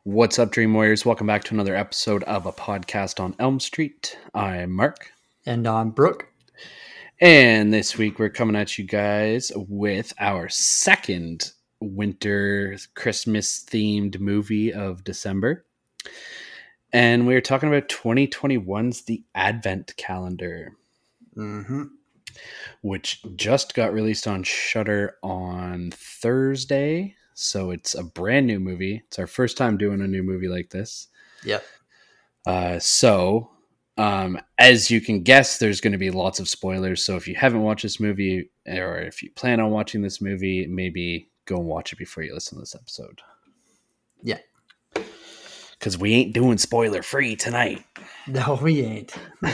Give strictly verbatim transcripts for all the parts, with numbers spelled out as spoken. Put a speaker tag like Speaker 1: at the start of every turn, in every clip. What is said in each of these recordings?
Speaker 1: What's up, Dream Warriors? Welcome back to another episode of a podcast on Elm Street. I'm Mark.
Speaker 2: And I'm Brooke.
Speaker 1: And this week we're coming at you guys with our second winter Christmas themed movie of December. And we're talking about twenty twenty-one's The Advent Calendar,
Speaker 2: Mm-hmm.
Speaker 1: which just got released on Shudder on Thursday. So it's a brand new movie. It's our first time doing a new movie like this.
Speaker 2: Yep.
Speaker 1: Uh, so, um, as you can guess, there's going to be lots of spoilers. So if you haven't watched this movie, or if you plan on watching this movie, maybe go and watch it before you listen to this episode.
Speaker 2: Yeah.
Speaker 1: Because we ain't doing spoiler free tonight.
Speaker 2: No, we ain't.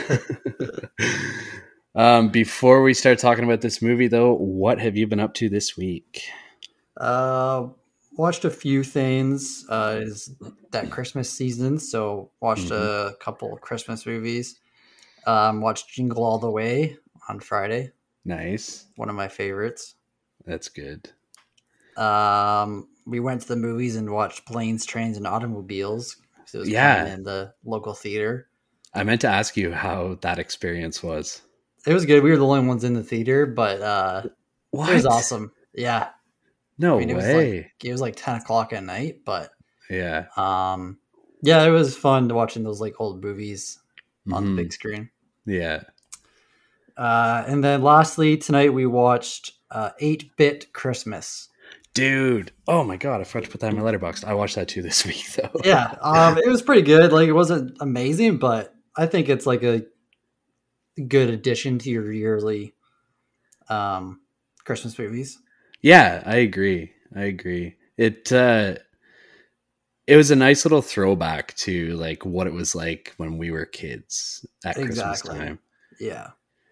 Speaker 1: um, before we start talking about this movie, though, what have you been up to this week?
Speaker 2: Uh, watched a few things. Uh, is that Christmas season? So watched
Speaker 1: Mhm.
Speaker 2: a couple of Christmas movies. Um, watched Jingle All the Way on Friday.
Speaker 1: Nice.
Speaker 2: One of my favorites.
Speaker 1: That's good.
Speaker 2: Um, we went to the movies and watched Planes, Trains, and Automobiles. It was
Speaker 1: Yeah.
Speaker 2: playing in the local theater.
Speaker 1: I meant to ask you how that experience was.
Speaker 2: It was good. We were the only ones in the theater, but uh,
Speaker 1: What?
Speaker 2: it was awesome. Yeah.
Speaker 1: No
Speaker 2: I mean, it was
Speaker 1: way.
Speaker 2: like it was like ten o'clock at night, but
Speaker 1: Yeah.
Speaker 2: um, yeah, it was fun watching those like old movies on
Speaker 1: Mhm.
Speaker 2: the big screen.
Speaker 1: Yeah.
Speaker 2: Uh, and then lastly, tonight we watched uh, eight bit Christmas.
Speaker 1: Dude. Oh my God. I forgot to put that in my letterbox. I watched that too this week, though.
Speaker 2: Yeah, um, it was pretty good. Like, it wasn't amazing, but I think it's like a good addition to your yearly um, Christmas movies.
Speaker 1: Yeah, I agree. I agree. It uh it was a nice little throwback to like what it was like when we were kids at Christmas
Speaker 2: Exactly.
Speaker 1: time.
Speaker 2: Yeah.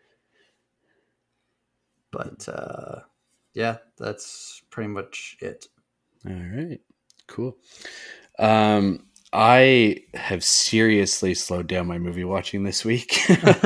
Speaker 2: But uh, yeah, that's pretty much it.
Speaker 1: All right. Cool. Um I have seriously slowed down my movie watching this week.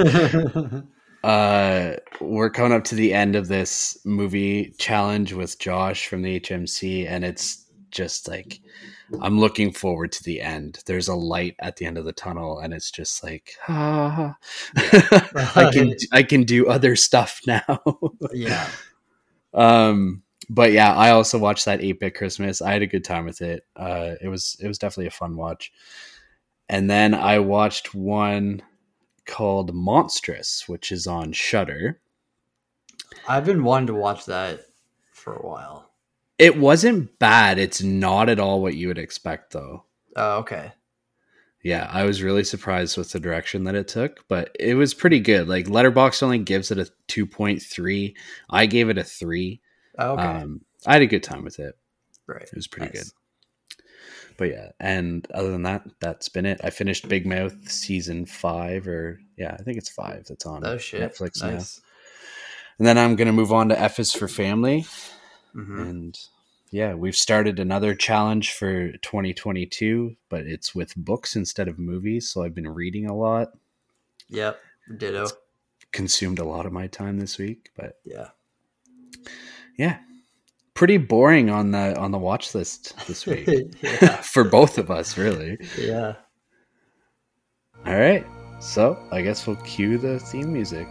Speaker 1: uh we're coming up to the end of this movie challenge with Josh from the H M C, and it's just like I'm looking forward to the end. There's a light at the end of the tunnel, and it's just like ah, I can I can do other stuff now.
Speaker 2: Yeah.
Speaker 1: Um but yeah, I also watched that eight bit Christmas. I had a good time with it. Uh it was it was definitely a fun watch. And then I watched one called Monstrous, which is on Shudder.
Speaker 2: I've been wanting to watch that for a while.
Speaker 1: It wasn't bad. It's not at all what you would expect, though.
Speaker 2: Oh, okay.
Speaker 1: Yeah, I was really surprised with the direction that it took, but it was pretty good. Like Letterboxd only gives it a two point three. I gave it a three.
Speaker 2: Oh, okay.
Speaker 1: Um, I had a good time with it.
Speaker 2: Right.
Speaker 1: It was pretty
Speaker 2: Nice.
Speaker 1: good. But yeah, and other than that, that's been it. I finished Big Mouth season five, or yeah, I think it's five. That's on
Speaker 2: Oh, shit.
Speaker 1: Netflix now.
Speaker 2: Nice.
Speaker 1: And then I'm gonna move on to F is for Family,
Speaker 2: Mm-hmm.
Speaker 1: and yeah, we've started another challenge for twenty twenty-two, but it's with books instead of movies. So I've been reading a lot.
Speaker 2: Yep. Ditto.
Speaker 1: It's consumed a lot of my time this week, but
Speaker 2: Yeah.
Speaker 1: yeah, pretty boring on the on the watch list this week
Speaker 2: Yeah.
Speaker 1: for both of us, really.
Speaker 2: Yeah.
Speaker 1: All right, so I guess we'll cue the theme music.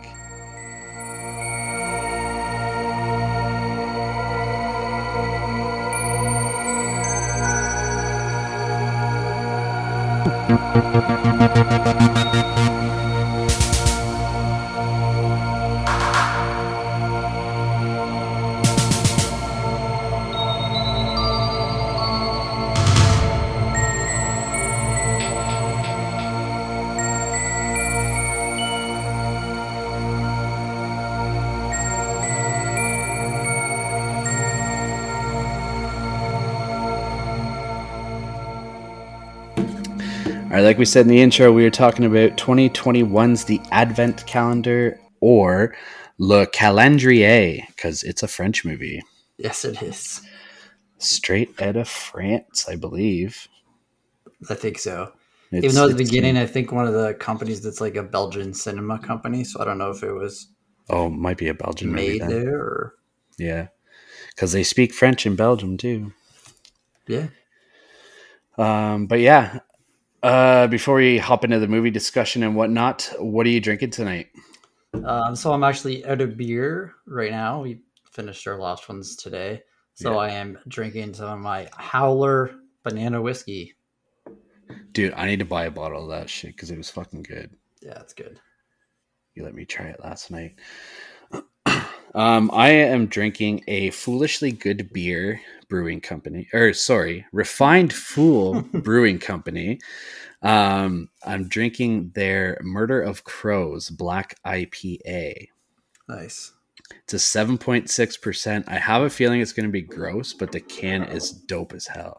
Speaker 1: All right, like we said in the intro, we were talking about twenty twenty-one's The Advent Calendar, or Le Calendrier, because it's a French movie.
Speaker 2: Yes, it is.
Speaker 1: Straight out of France, I believe.
Speaker 2: I think so.
Speaker 1: It's,
Speaker 2: Even though at the
Speaker 1: it's-
Speaker 2: beginning, I think one of the companies that's like a Belgian cinema company, so I don't know if it was
Speaker 1: Oh, it might be a Belgian movie
Speaker 2: made
Speaker 1: then.
Speaker 2: there or
Speaker 1: Yeah, because they speak French in Belgium too.
Speaker 2: yeah.
Speaker 1: Um, but yeah, uh, before we hop into the movie discussion and whatnot, what are you drinking tonight?
Speaker 2: Um, so I'm actually out of beer right now. We finished our last ones today. So
Speaker 1: Yeah.
Speaker 2: I am drinking some of my Howler banana whiskey.
Speaker 1: Dude, I need to buy a bottle of that shit because it was fucking good.
Speaker 2: Yeah, it's good.
Speaker 1: You let me try it last night. um, I am drinking a Foolishly Good Beer Brewing Company, or sorry, Refined Fool Brewing Company. Um, I'm drinking their Murder of Crows Black I P A.
Speaker 2: Nice.
Speaker 1: It's a seven point six percent. I have a feeling it's going to be gross, but the can is dope as hell.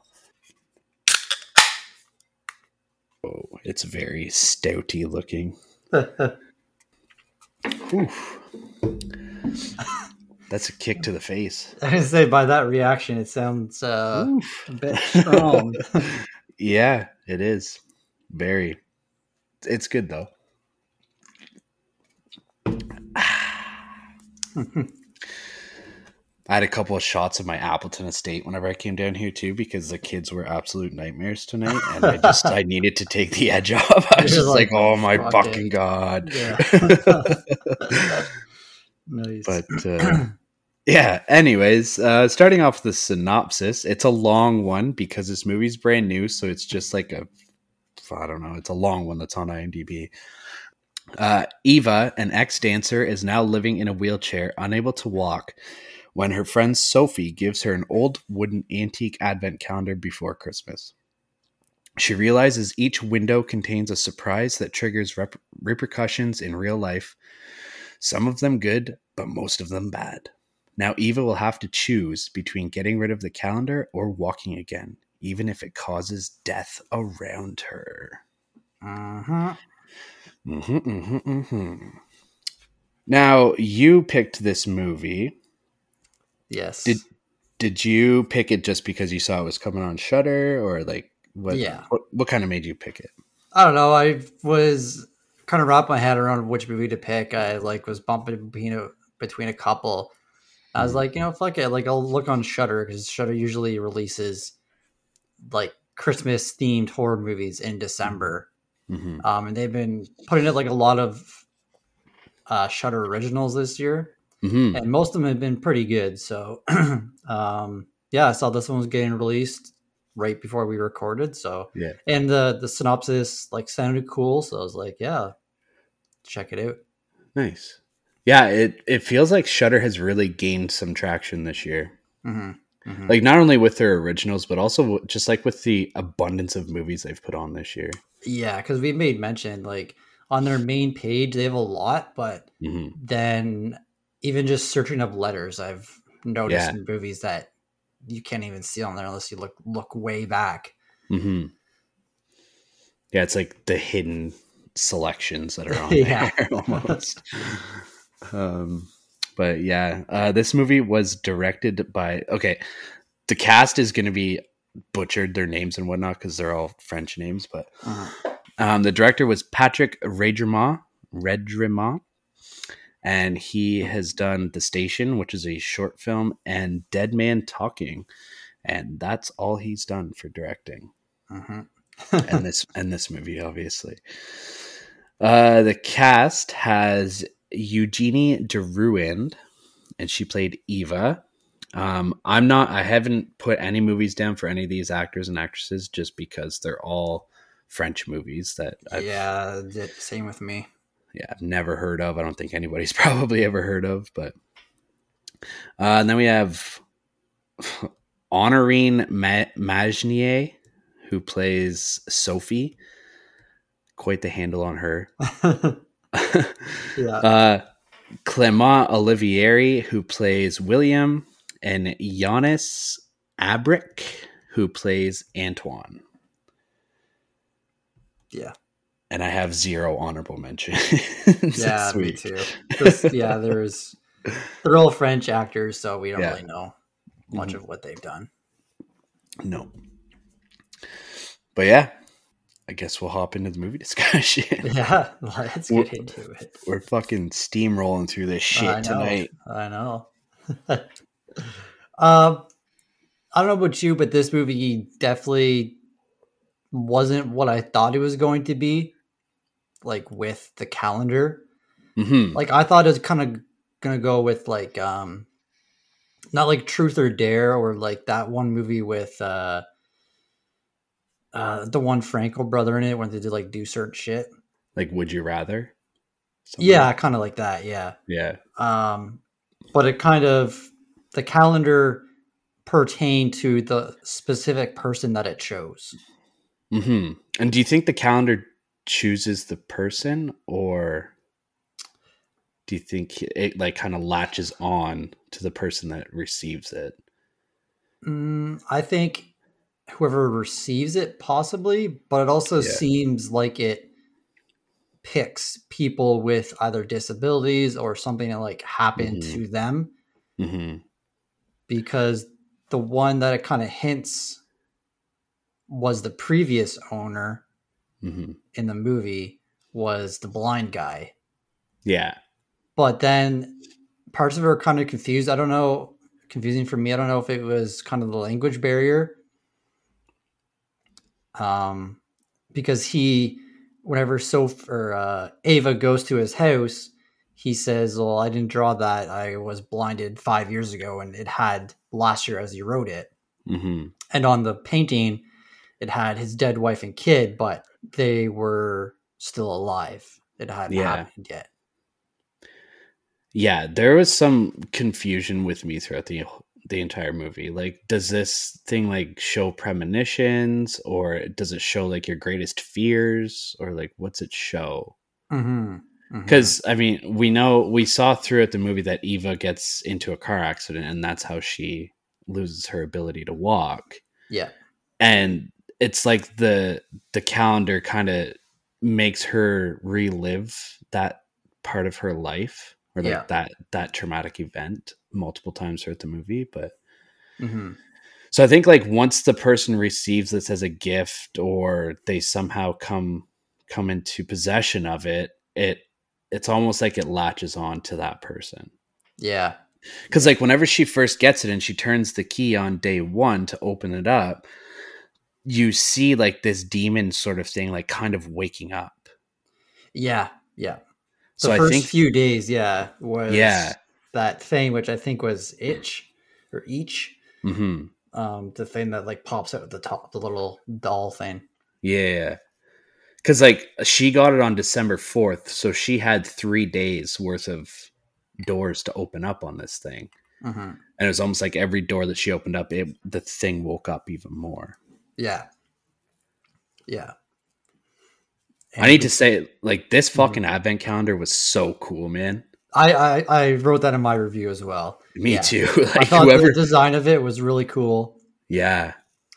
Speaker 1: Oh, it's very stouty looking. Oof. That's a kick to the face.
Speaker 2: I was say by that reaction, it sounds uh, a bit strong.
Speaker 1: Yeah, it is. Very. It's good though. I had a couple of shots of my Appleton Estate whenever I came down here too, because the kids were absolute nightmares tonight, and I just I needed to take the edge off. I was
Speaker 2: You're
Speaker 1: just like,
Speaker 2: like,
Speaker 1: "Oh my
Speaker 2: fuck
Speaker 1: fucking
Speaker 2: it."
Speaker 1: god!"
Speaker 2: Yeah. Nice.
Speaker 1: But uh, yeah. Anyways, uh, starting off the synopsis, it's a long one because this movie's brand new, so it's just like a I don't know. It's a long one that's on IMDb. Uh, Eva, an ex-dancer, is now living in a wheelchair, unable to walk, when her friend Sophie gives her an old wooden antique advent calendar before Christmas. She realizes each window contains a surprise that triggers rep- repercussions in real life, some of them good, but most of them bad. Now Eva will have to choose between getting rid of the calendar or walking again, even if it causes death around her.
Speaker 2: Uh-huh.
Speaker 1: Mm-hmm, mm-hmm, mm-hmm. Now, you picked this movie.
Speaker 2: Yes.
Speaker 1: Did did you pick it just because you saw it was coming on Shudder, or like what?
Speaker 2: Yeah.
Speaker 1: What, what kind of made you pick it?
Speaker 2: I don't know. I was kind of wrapped my head around which movie to pick. I like was bumping between a, between a couple. I was
Speaker 1: Mhm.
Speaker 2: like, you know, fuck it. Like, I'll look on Shudder because Shudder usually releases like Christmas themed horror movies in December.
Speaker 1: Mhm.
Speaker 2: Um, and they've been putting it like a lot of uh, Shudder originals this year,
Speaker 1: Mhm.
Speaker 2: and most of them have been pretty good. So, um, yeah, I saw this one was getting released right before we recorded. So,
Speaker 1: Yeah.
Speaker 2: and the the synopsis like sounded cool, so I was like, yeah, check it out.
Speaker 1: Nice. Yeah, it it feels like Shudder has really gained some traction this year.
Speaker 2: Mm-hmm. Mm-hmm.
Speaker 1: Like not only with their originals, but also just like with the abundance of movies they've put on this year.
Speaker 2: Yeah, because we made mention like on their main page they have a lot, but
Speaker 1: Mhm.
Speaker 2: then even just searching up letters, I've noticed
Speaker 1: Yeah.
Speaker 2: in movies that you can't even see on there unless you look look way back.
Speaker 1: Mm-hmm. Yeah, it's like the hidden selections that are on
Speaker 2: Yeah.
Speaker 1: there almost. um, but yeah, uh, this movie was directed by. Okay, the cast is going to be butchered their names and whatnot because they're all French names. But
Speaker 2: Uh-huh.
Speaker 1: um, the director was Patrick Redremont, Redremont, and he has done The Station, which is a short film, and Dead Man Talking, and that's all he's done for directing.
Speaker 2: Uh-huh.
Speaker 1: and this and this movie, obviously. Uh, the cast has Eugenie Deruand, and she played Eva. Um, I'm not. I haven't put any movies down for any of these actors and actresses just because they're all French movies that I've,
Speaker 2: Yeah, same with me.
Speaker 1: yeah, I've never heard of. I don't think anybody's probably ever heard of. But uh, and then we have Honorine Ma- Magnier, who plays Sophie. Quite the handle on her.
Speaker 2: Yeah.
Speaker 1: uh, Clement Olivieri, who plays William, and Giannis Abrick, who plays Antoine.
Speaker 2: Yeah.
Speaker 1: And I have zero honorable mention.
Speaker 2: Yeah, me too. Just, yeah, there's they're all French actors, so we don't
Speaker 1: Yeah.
Speaker 2: really know much
Speaker 1: Mhm.
Speaker 2: of what they've done.
Speaker 1: No. But yeah, I guess we'll hop into the movie discussion.
Speaker 2: Yeah, let's
Speaker 1: We're-
Speaker 2: get into it.
Speaker 1: We're fucking steamrolling through this shit
Speaker 2: I know.
Speaker 1: tonight.
Speaker 2: I know. um, I don't know about you, but this movie definitely wasn't what I thought it was going to be, like with the calendar.
Speaker 1: Mm-hmm.
Speaker 2: Like I thought it was kind of gonna go with like um not like Truth or Dare or like that one movie with uh uh the one Franco brother in it when they did like do certain shit.
Speaker 1: Like, Would You Rather? Something
Speaker 2: Yeah,
Speaker 1: like
Speaker 2: kind of like that. Yeah.
Speaker 1: Yeah.
Speaker 2: Um, but it kind of the calendar pertained to the specific person that it chose.
Speaker 1: Mm-hmm. And do you think the calendar chooses the person, or do you think it like kind of latches on to the person that receives it?
Speaker 2: Mm, I think whoever receives it possibly, but it also
Speaker 1: Yeah.
Speaker 2: seems like it picks people with either disabilities or something that like happened
Speaker 1: Mm-hmm.
Speaker 2: to them,
Speaker 1: Mm-hmm.
Speaker 2: because the one that it kind of hints was the previous owner
Speaker 1: Mm-hmm.
Speaker 2: in the movie was the blind guy.
Speaker 1: Yeah.
Speaker 2: But then parts of it are kind of confused. I don't know, confusing for me. I don't know if it was kind of the language barrier. Um, because he, whenever Soph or uh, Ava goes to his house, he says, "Well, I didn't draw that. I was blinded five years ago, and it had last year as he wrote it."
Speaker 1: Mm-hmm.
Speaker 2: And on the painting, it had his dead wife and kid, but they were still alive. It hadn't
Speaker 1: Yeah.
Speaker 2: happened yet.
Speaker 1: Yeah, there was some confusion with me throughout the the entire movie. Like, does this thing like show premonitions, or does it show like your greatest fears, or like what's it show?
Speaker 2: Mm-hmm.
Speaker 1: Because mm-hmm. I mean, we know we saw throughout the movie that Eva gets into a car accident, and that's how she loses her ability to walk.
Speaker 2: Yeah,
Speaker 1: and it's like the the calendar kind of makes her relive that part of her life, or like
Speaker 2: yeah.
Speaker 1: that that traumatic event multiple times throughout the movie. But
Speaker 2: Mm-hmm.
Speaker 1: so I think like once the person receives this as a gift, or they somehow come come into possession of it, it it's almost like it latches on to that person.
Speaker 2: Yeah.
Speaker 1: Because like whenever she first gets it and she turns the key on day one to open it up, you see like this demon sort of thing like kind of waking up.
Speaker 2: Yeah, yeah. The
Speaker 1: So
Speaker 2: first
Speaker 1: I think
Speaker 2: few days, yeah, was
Speaker 1: yeah.
Speaker 2: that thing which I think was itch or each.
Speaker 1: Mm-hmm.
Speaker 2: Um, the thing that like pops out at the top, the little doll thing.
Speaker 1: Yeah. Because like she got it on December fourth, so she had three days worth of doors to open up on this thing.
Speaker 2: Mm-hmm.
Speaker 1: And it was almost like every door that she opened up, it, the thing woke up even more.
Speaker 2: Yeah. Yeah.
Speaker 1: And I need to say, like, this fucking mm-hmm. advent calendar was so cool, man.
Speaker 2: I, I, I wrote that in my review as well.
Speaker 1: Me
Speaker 2: yeah.
Speaker 1: too. Like,
Speaker 2: I thought
Speaker 1: whoever...
Speaker 2: the design of it was really cool.
Speaker 1: Yeah.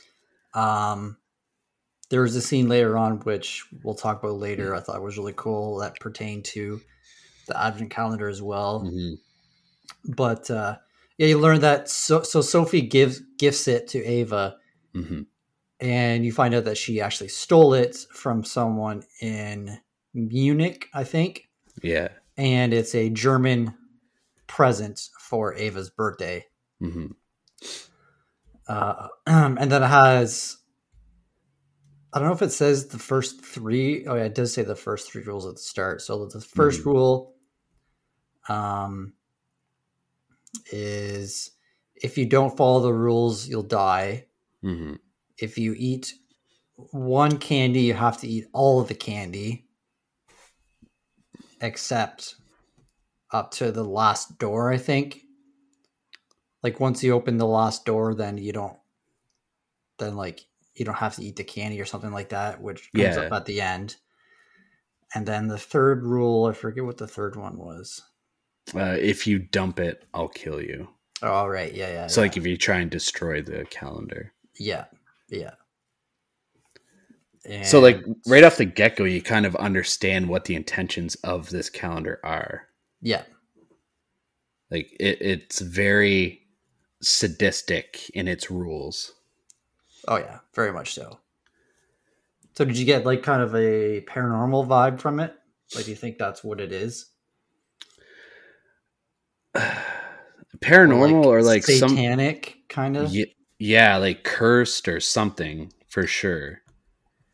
Speaker 2: Um, there was a scene later on, which we'll talk about later, mm-hmm. I thought was really cool, that pertained to the advent calendar as well.
Speaker 1: Mm-hmm.
Speaker 2: But uh, yeah, you learn that. So, so Sophie gives gifts it to Ava,
Speaker 1: mm-hmm.
Speaker 2: and you find out that she actually stole it from someone in Munich, I think.
Speaker 1: Yeah.
Speaker 2: And it's a German present for Ava's birthday.
Speaker 1: Mm-hmm.
Speaker 2: Uh, and then it has, I don't know if it says the first three. Oh yeah, it does say the first three rules at the start. So the first mm-hmm. rule um, is if you don't follow the rules, you'll die.
Speaker 1: Mm-hmm.
Speaker 2: If you eat one candy, you have to eat all of the candy, except up to the last door, I think. Like once you open the last door, then you don't, then like you don't have to eat the candy or something like that, which comes
Speaker 1: yeah.
Speaker 2: up at the end. And then the third rule, I forget what the third one was.
Speaker 1: Uh, if you dump it, I'll kill you.
Speaker 2: Oh, right. Yeah, yeah.
Speaker 1: So
Speaker 2: yeah.
Speaker 1: like if you try and destroy the calendar.
Speaker 2: Yeah, yeah. And
Speaker 1: so like right off the get-go, you kind of understand what the intentions of this calendar are.
Speaker 2: Yeah.
Speaker 1: Like it, it's very sadistic in its rules.
Speaker 2: Oh yeah, very much so. So did you get like kind of a paranormal vibe from it? Like, do you think that's what it is?
Speaker 1: Paranormal or like,
Speaker 2: or like satanic
Speaker 1: some,
Speaker 2: kind of?
Speaker 1: Yeah, yeah, like cursed or something for sure.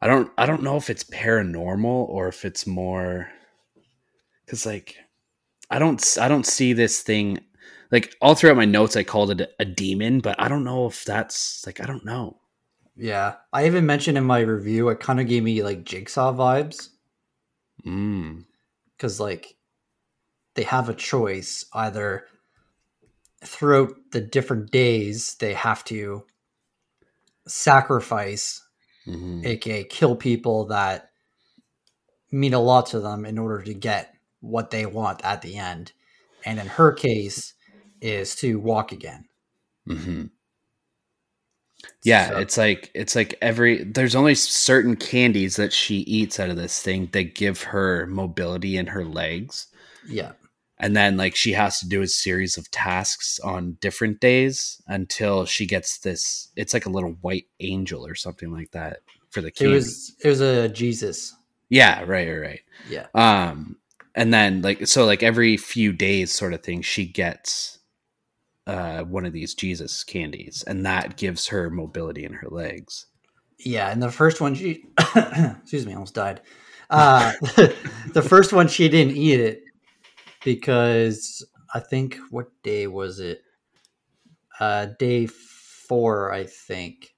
Speaker 1: I don't I don't know if it's paranormal or if it's more because like I don't I don't see this thing like all throughout my notes I called it a, a demon, but I don't know if that's like I don't know.
Speaker 2: Yeah, I even mentioned in my review, it kind of gave me like Jigsaw vibes
Speaker 1: Mm.
Speaker 2: because like they have a choice either throughout the different days they have to sacrifice,
Speaker 1: Mm-hmm.
Speaker 2: aka kill people that mean a lot to them in order to get what they want at the end. And in her case, is to walk again.
Speaker 1: Mm-hmm. Yeah,
Speaker 2: So
Speaker 1: it's like it's like every there's only certain candies that she eats out of this thing that give her mobility in her legs.
Speaker 2: yeah,
Speaker 1: And then like she has to do a series of tasks on different days until she gets this it's like a little white angel or something like that for the
Speaker 2: it
Speaker 1: candy.
Speaker 2: was it was a Jesus.
Speaker 1: Yeah, right, right, right.
Speaker 2: Yeah,
Speaker 1: Um and then like so like every few days sort of thing she gets uh one of these Jesus candies and that gives her mobility in her legs.
Speaker 2: yeah. And the first one, she excuse me, almost died. Uh, the first one she didn't eat it because I think what day was it? Uh, day four, I think.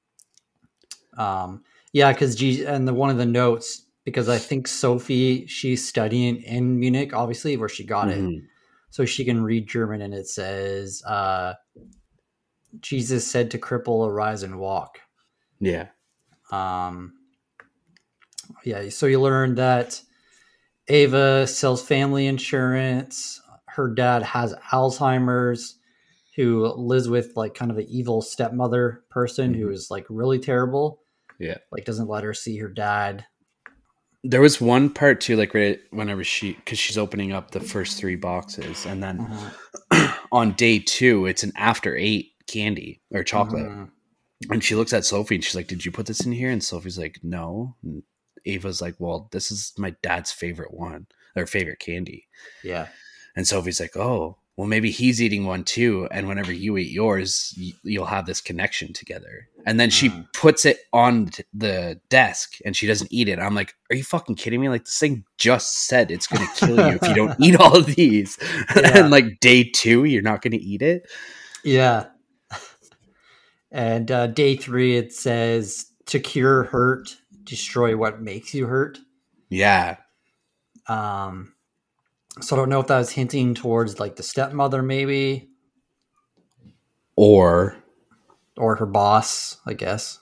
Speaker 2: Um, yeah, because G and the one of the notes because I think Sophie she's studying in Munich, obviously where she got it,
Speaker 1: Mm-hmm.
Speaker 2: so she can read German, and it says, uh, "Jesus said to cripple, arise and walk."
Speaker 1: Yeah.
Speaker 2: Um, yeah, so you learn that Ava sells family insurance. Her dad has Alzheimer's, who lives with like kind of an evil stepmother person
Speaker 1: Mm-hmm.
Speaker 2: who is like really terrible,
Speaker 1: Yeah.
Speaker 2: like doesn't let her see her dad.
Speaker 1: There was one part too, like right whenever she, because she's opening up the first three boxes, and then
Speaker 2: Uh-huh.
Speaker 1: on day two, it's an after eight candy or chocolate,
Speaker 2: Uh-huh.
Speaker 1: and she looks at Sophie and she's like, "Did you put this in here?" And Sophie's like, "No." And Ava's like, "Well, this is my dad's favorite one, or favorite candy."
Speaker 2: Yeah.
Speaker 1: And Sophie's like, "Oh, well, maybe he's eating one too. And whenever you eat yours, y- you'll have this connection together." And then she
Speaker 2: Uh-huh.
Speaker 1: puts it on t- the desk and she doesn't eat it. I'm like, "Are you fucking kidding me? Like, this thing just said it's going to kill you if you don't eat all of these."
Speaker 2: Yeah.
Speaker 1: And like day two, you're not going to eat it.
Speaker 2: Yeah. And uh, day three, it says to cure hurt, destroy what makes you hurt.
Speaker 1: Yeah.
Speaker 2: Um, so I don't know if that was hinting towards like the stepmother, maybe,
Speaker 1: Or,
Speaker 2: or her boss, I guess.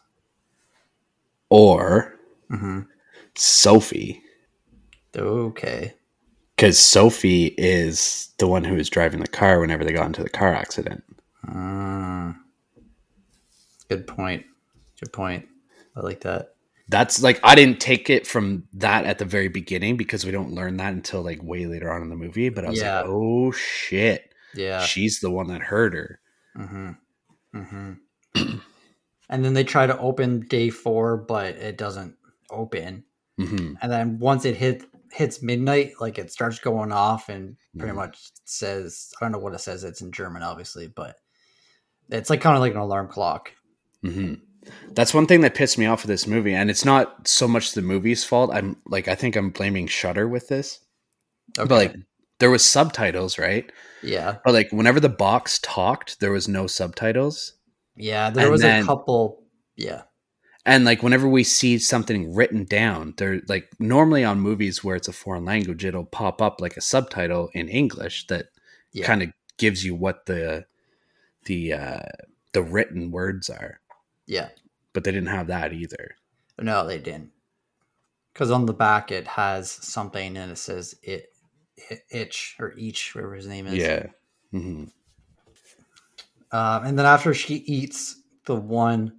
Speaker 1: or
Speaker 2: Mm-hmm.
Speaker 1: Sophie.
Speaker 2: Okay.
Speaker 1: Because Sophie is the one who was driving the car whenever they got into the car accident.
Speaker 2: Mm, good point. Good point. I like that.
Speaker 1: That's like I didn't take it from that at the very beginning because we don't learn that until like way later on in the movie. But I was
Speaker 2: Yeah.
Speaker 1: like, oh shit,
Speaker 2: Yeah.
Speaker 1: she's the one that hurt her.
Speaker 2: Mm-hmm. Mm-hmm. And then they try to open day four, but it doesn't open.
Speaker 1: Mm-hmm.
Speaker 2: And then once it hit hits midnight, like it starts going off and pretty
Speaker 1: Mm-hmm.
Speaker 2: much says, I don't know what it says. It's in German, obviously, but it's like kind of like an alarm clock.
Speaker 1: Mm-hmm. That's one thing that pissed me off with this movie, and it's not so much the movie's fault. I'm like, I think I'm blaming Shudder with this,
Speaker 2: Okay.
Speaker 1: but like, there was subtitles, right?
Speaker 2: Yeah.
Speaker 1: But like, whenever the box talked, there was no subtitles.
Speaker 2: Yeah. There
Speaker 1: And
Speaker 2: was
Speaker 1: then,
Speaker 2: a couple. Yeah.
Speaker 1: and like, whenever we see something written down, there like normally on movies where it's a foreign language, it'll pop up like a subtitle in English that
Speaker 2: Yeah.
Speaker 1: kind of gives you what the the uh, the written words are.
Speaker 2: Yeah.
Speaker 1: But they didn't have that either.
Speaker 2: No, they didn't. Because on the back it has something and it says it, it itch or each, whatever his name is.
Speaker 1: Yeah. Mm-hmm.
Speaker 2: Um, and then after she eats the one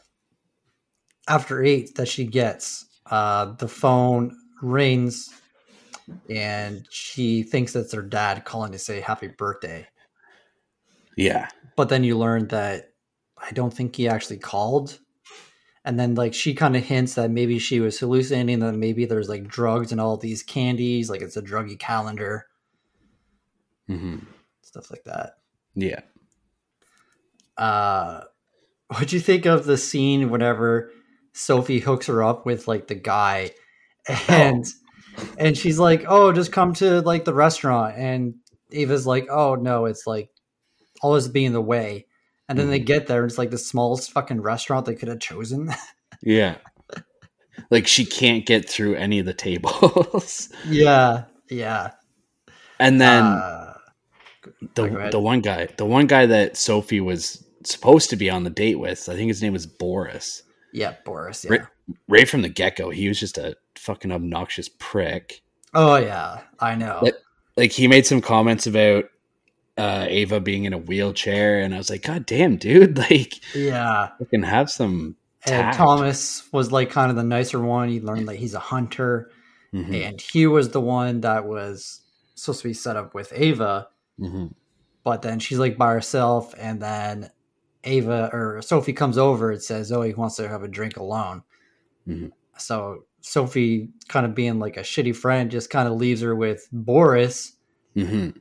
Speaker 2: after eight that she gets, uh, the phone rings and she thinks that's her dad calling to say happy birthday.
Speaker 1: Yeah.
Speaker 2: But then you learn that I don't think he actually called. And then like she kind of hints that maybe she was hallucinating, that maybe there's like drugs and all these candies, like it's a druggy calendar,
Speaker 1: Mm-hmm.
Speaker 2: stuff like that.
Speaker 1: Yeah.
Speaker 2: Uh, what'd you think of the scene whenever Sophie hooks her up with like the guy, and and she's like, "Oh, just come to like the restaurant." And Ava's like, "Oh no, it's like always being in the way." And then mm-hmm. they get there, and it's like the smallest fucking restaurant they could have chosen.
Speaker 1: Yeah. Like she can't get through any of the tables.
Speaker 2: Yeah, yeah.
Speaker 1: And then uh, the the one guy, the one guy that Sophie was supposed to be on the date with, I think his name was Boris.
Speaker 2: Yeah, Boris. Yeah.
Speaker 1: Right, right from the get-go, he was just a fucking obnoxious prick.
Speaker 2: Oh yeah, I know.
Speaker 1: Like, like he made some comments about uh, Ava being in a wheelchair, and I was like, God damn, dude! Like,
Speaker 2: yeah,
Speaker 1: you can have some.
Speaker 2: And Thomas was like kind of the nicer one. You learned that he's a hunter, mm-hmm. and he was the one that was supposed to be set up with Ava.
Speaker 1: Mm-hmm.
Speaker 2: But then she's like by herself, and then Ava or Sophie comes over and says, "Oh, he wants to have a drink alone."
Speaker 1: Mm-hmm.
Speaker 2: So Sophie, kind of being like a shitty friend, just kind of leaves her with Boris,
Speaker 1: mm-hmm.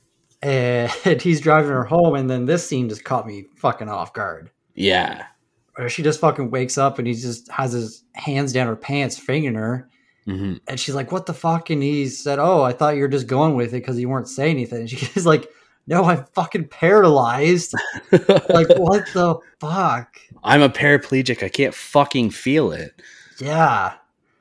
Speaker 2: and he's driving her home. And then this scene just caught me fucking off guard.
Speaker 1: Yeah.
Speaker 2: Or she just fucking wakes up and he just has his hands down her pants, fingering her.
Speaker 1: Mm-hmm.
Speaker 2: And she's like, "What the fuck?" And he said, "Oh, I thought you were just going with it because you weren't saying anything." And she's like, "No, I'm fucking paralyzed." Like, what the fuck?
Speaker 1: I'm a paraplegic. I can't fucking feel it.
Speaker 2: Yeah.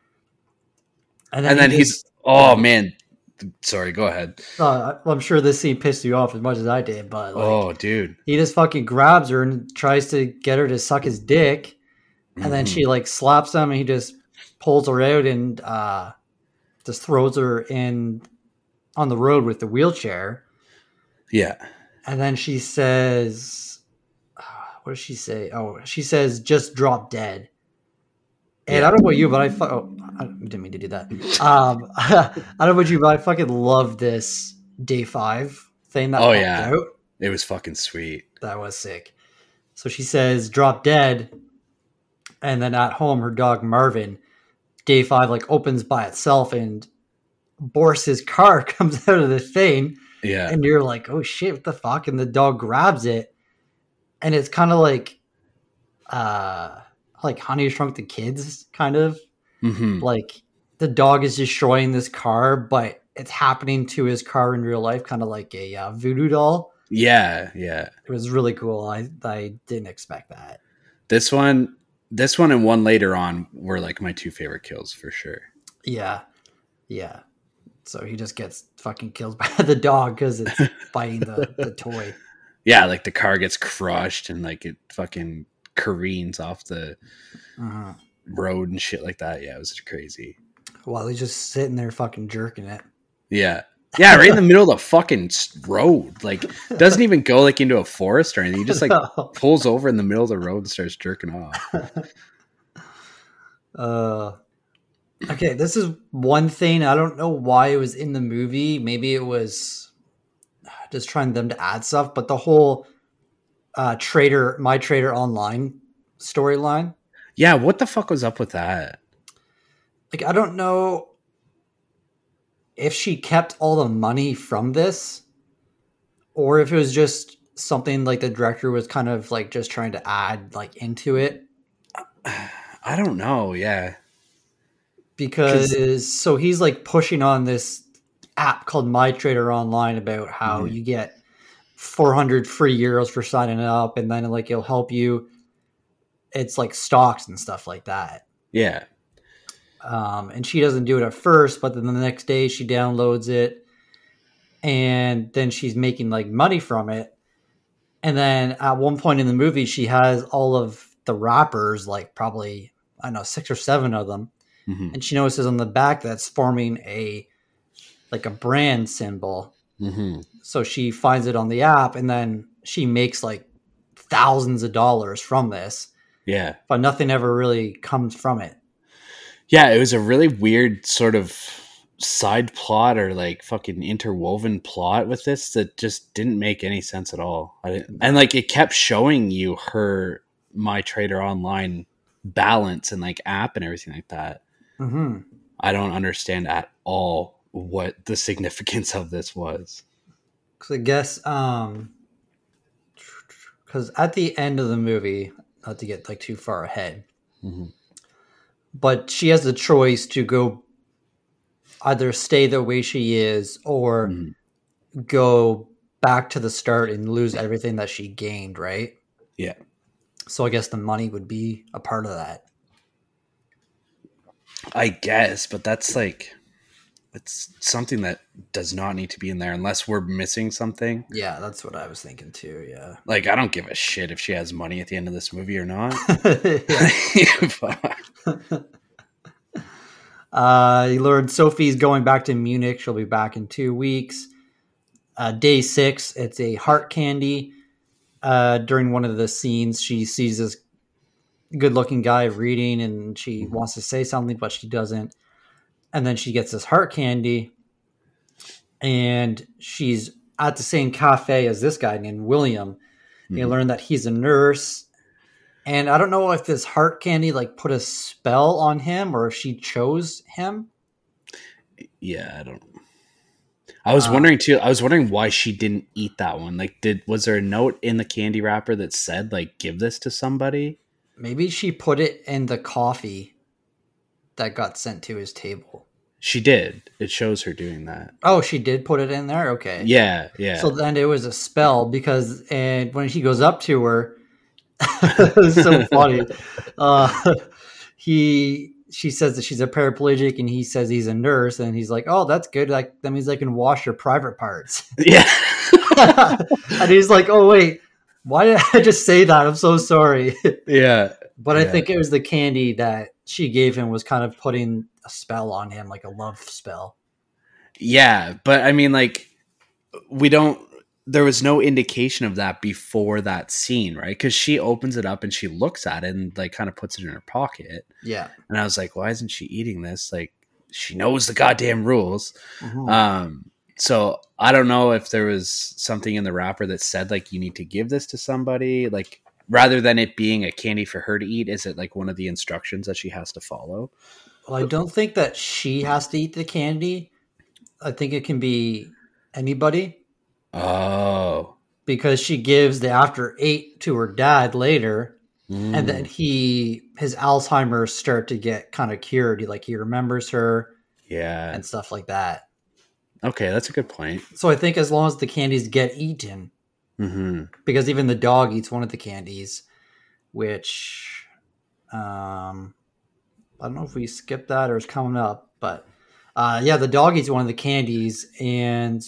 Speaker 1: And then, and then he just, he's, oh man. Sorry, go ahead.
Speaker 2: Uh, I'm sure this scene pissed you off as much as I did, but like,
Speaker 1: oh, dude,
Speaker 2: he just fucking grabs her and tries to get her to suck his dick, and mm-hmm. then she like slaps him, and he just pulls her out and uh, just throws her in on the road with the wheelchair.
Speaker 1: Yeah,
Speaker 2: and then she says, uh, "What does she say?" Oh, she says, "Just drop dead." And yeah. I don't know about you, but I, fu- oh, I didn't mean to do that. Um, I don't know about you, but I fucking love this day five thing that
Speaker 1: oh, yeah.
Speaker 2: out.
Speaker 1: It was fucking sweet.
Speaker 2: That was sick. So she says, "Drop dead." And then at home, her dog Marvin, day five, like opens by itself and Boris's car comes out of the thing.
Speaker 1: Yeah.
Speaker 2: And you're like, oh shit, what the fuck? And the dog grabs it. And it's kind of like, uh, like Honey Shrunk the Kids, kind of.
Speaker 1: Mm-hmm.
Speaker 2: Like the dog is destroying this car, but it's happening to his car in real life, kind of like a uh, voodoo doll.
Speaker 1: Yeah, yeah.
Speaker 2: It was really cool. I I didn't expect that.
Speaker 1: This one, this one, and one later on were like my two favorite kills for sure.
Speaker 2: Yeah, yeah. So he just gets fucking killed by the dog because it's biting the, the toy.
Speaker 1: Yeah, like the car gets crushed and like it fucking careens off the
Speaker 2: uh-huh.
Speaker 1: road and shit like that. Yeah, it was crazy.
Speaker 2: While he's just sitting there fucking jerking it.
Speaker 1: Yeah. Yeah, right in the middle of the fucking road. Like, doesn't even go like into a forest or anything. He just like no. pulls over in the middle of the road and starts jerking off.
Speaker 2: uh, okay, this is one thing. I don't know why it was in the movie. Maybe it was just trying them to add stuff, but the whole uh, Trader, My Trader Online storyline.
Speaker 1: Yeah, what the fuck was up with that?
Speaker 2: Like, I don't know if she kept all the money from this or if it was just something like the director was kind of like just trying to add like into it.
Speaker 1: I don't know. Yeah.
Speaker 2: Because so he's like pushing on this app called My Trader Online about how mm-hmm. you get four hundred free euros for signing up, and then like it'll help you. It's like stocks and stuff like that.
Speaker 1: Yeah.
Speaker 2: Um, and she doesn't do it at first, but then the next day she downloads it, and then she's making like money from it. And then at one point in the movie, she has all of the rappers, like probably I don't know six or seven of them,
Speaker 1: mm-hmm.
Speaker 2: and she notices on the back that's forming a like a brand symbol.
Speaker 1: Mm-hmm.
Speaker 2: So she finds it on the app, and then she makes like thousands of dollars from this.
Speaker 1: Yeah.
Speaker 2: But nothing ever really comes from it.
Speaker 1: Yeah, it was a really weird sort of side plot or like fucking interwoven plot with this that just didn't make any sense at all. I didn't, and like it kept showing you her My Trader Online balance and like app and everything like that.
Speaker 2: Mm-hmm.
Speaker 1: I don't understand at all what the significance of this was.
Speaker 2: Because I guess, um, because at the end of the movie, not to get like too far ahead,
Speaker 1: mm-hmm.
Speaker 2: but she has the choice to go either stay the way she is or
Speaker 1: Mhm.
Speaker 2: go back to the start and lose everything that she gained, right?
Speaker 1: Yeah.
Speaker 2: So I guess the money would be a part of that.
Speaker 1: I guess, but that's like, it's something that does not need to be in there unless we're missing something.
Speaker 2: Yeah, that's what I was thinking too. Yeah.
Speaker 1: Like, I don't give a shit if she has money at the end of this movie or not.
Speaker 2: uh, you learned Sophie's going back to Munich. She'll be back in two weeks. Uh, day six, it's a heart candy. Uh, during one of the scenes, she sees this good-looking guy reading, and she mm-hmm. wants to say something, but she doesn't. And then she gets this heart candy, and she's at the same cafe as this guy named William. Mm-hmm. You learn that he's a nurse, and I don't know if this heart candy like put a spell on him or if she chose him.
Speaker 1: Yeah, I don't. I was um, wondering too. I was wondering why she didn't eat that one. Like, did was there a note in the candy wrapper that said like, "Give this to somebody"?
Speaker 2: Maybe she put it in the coffee that got sent to his table.
Speaker 1: She did. It shows her doing that.
Speaker 2: Oh, she did put it in there? Okay.
Speaker 1: Yeah, yeah.
Speaker 2: So then it was a spell because and when he goes up to her, it was so funny. Uh, he she says that she's a paraplegic and he says he's a nurse and he's like, "Oh, that's good. Like that means I can wash your private parts."
Speaker 1: Yeah.
Speaker 2: And he's like, "Oh, wait. Why did I just say that? I'm so sorry."
Speaker 1: Yeah.
Speaker 2: But
Speaker 1: yeah.
Speaker 2: I think it was the candy that she gave him was kind of putting a spell on him, like a love spell.
Speaker 1: Yeah, but I mean, like, we don't, there was no indication of that before that scene, right? Because she opens it up and she looks at it and, like, kind of puts it in her pocket.
Speaker 2: Yeah.
Speaker 1: And I was like, why isn't she eating this? Like, she knows the goddamn rules. Mm-hmm. Um, so I don't know if there was something in the wrapper that said, like, you need to give this to somebody, like, rather than it being a candy for her to eat. Is it like one of the instructions that she has to follow?
Speaker 2: Well, I don't think that she has to eat the candy. I think it can be anybody.
Speaker 1: Oh.
Speaker 2: Because she gives the after eight to her dad later. Mm. And then he, his Alzheimer's start to get kind of cured. He like, he remembers her.
Speaker 1: Yeah.
Speaker 2: And stuff like that.
Speaker 1: Okay. That's a good point.
Speaker 2: So I think as long as the candies get eaten,
Speaker 1: mm-hmm.
Speaker 2: because even the dog eats one of the candies, which, um, I don't know if we skipped that or it's coming up, but uh, yeah, the dog eats one of the candies and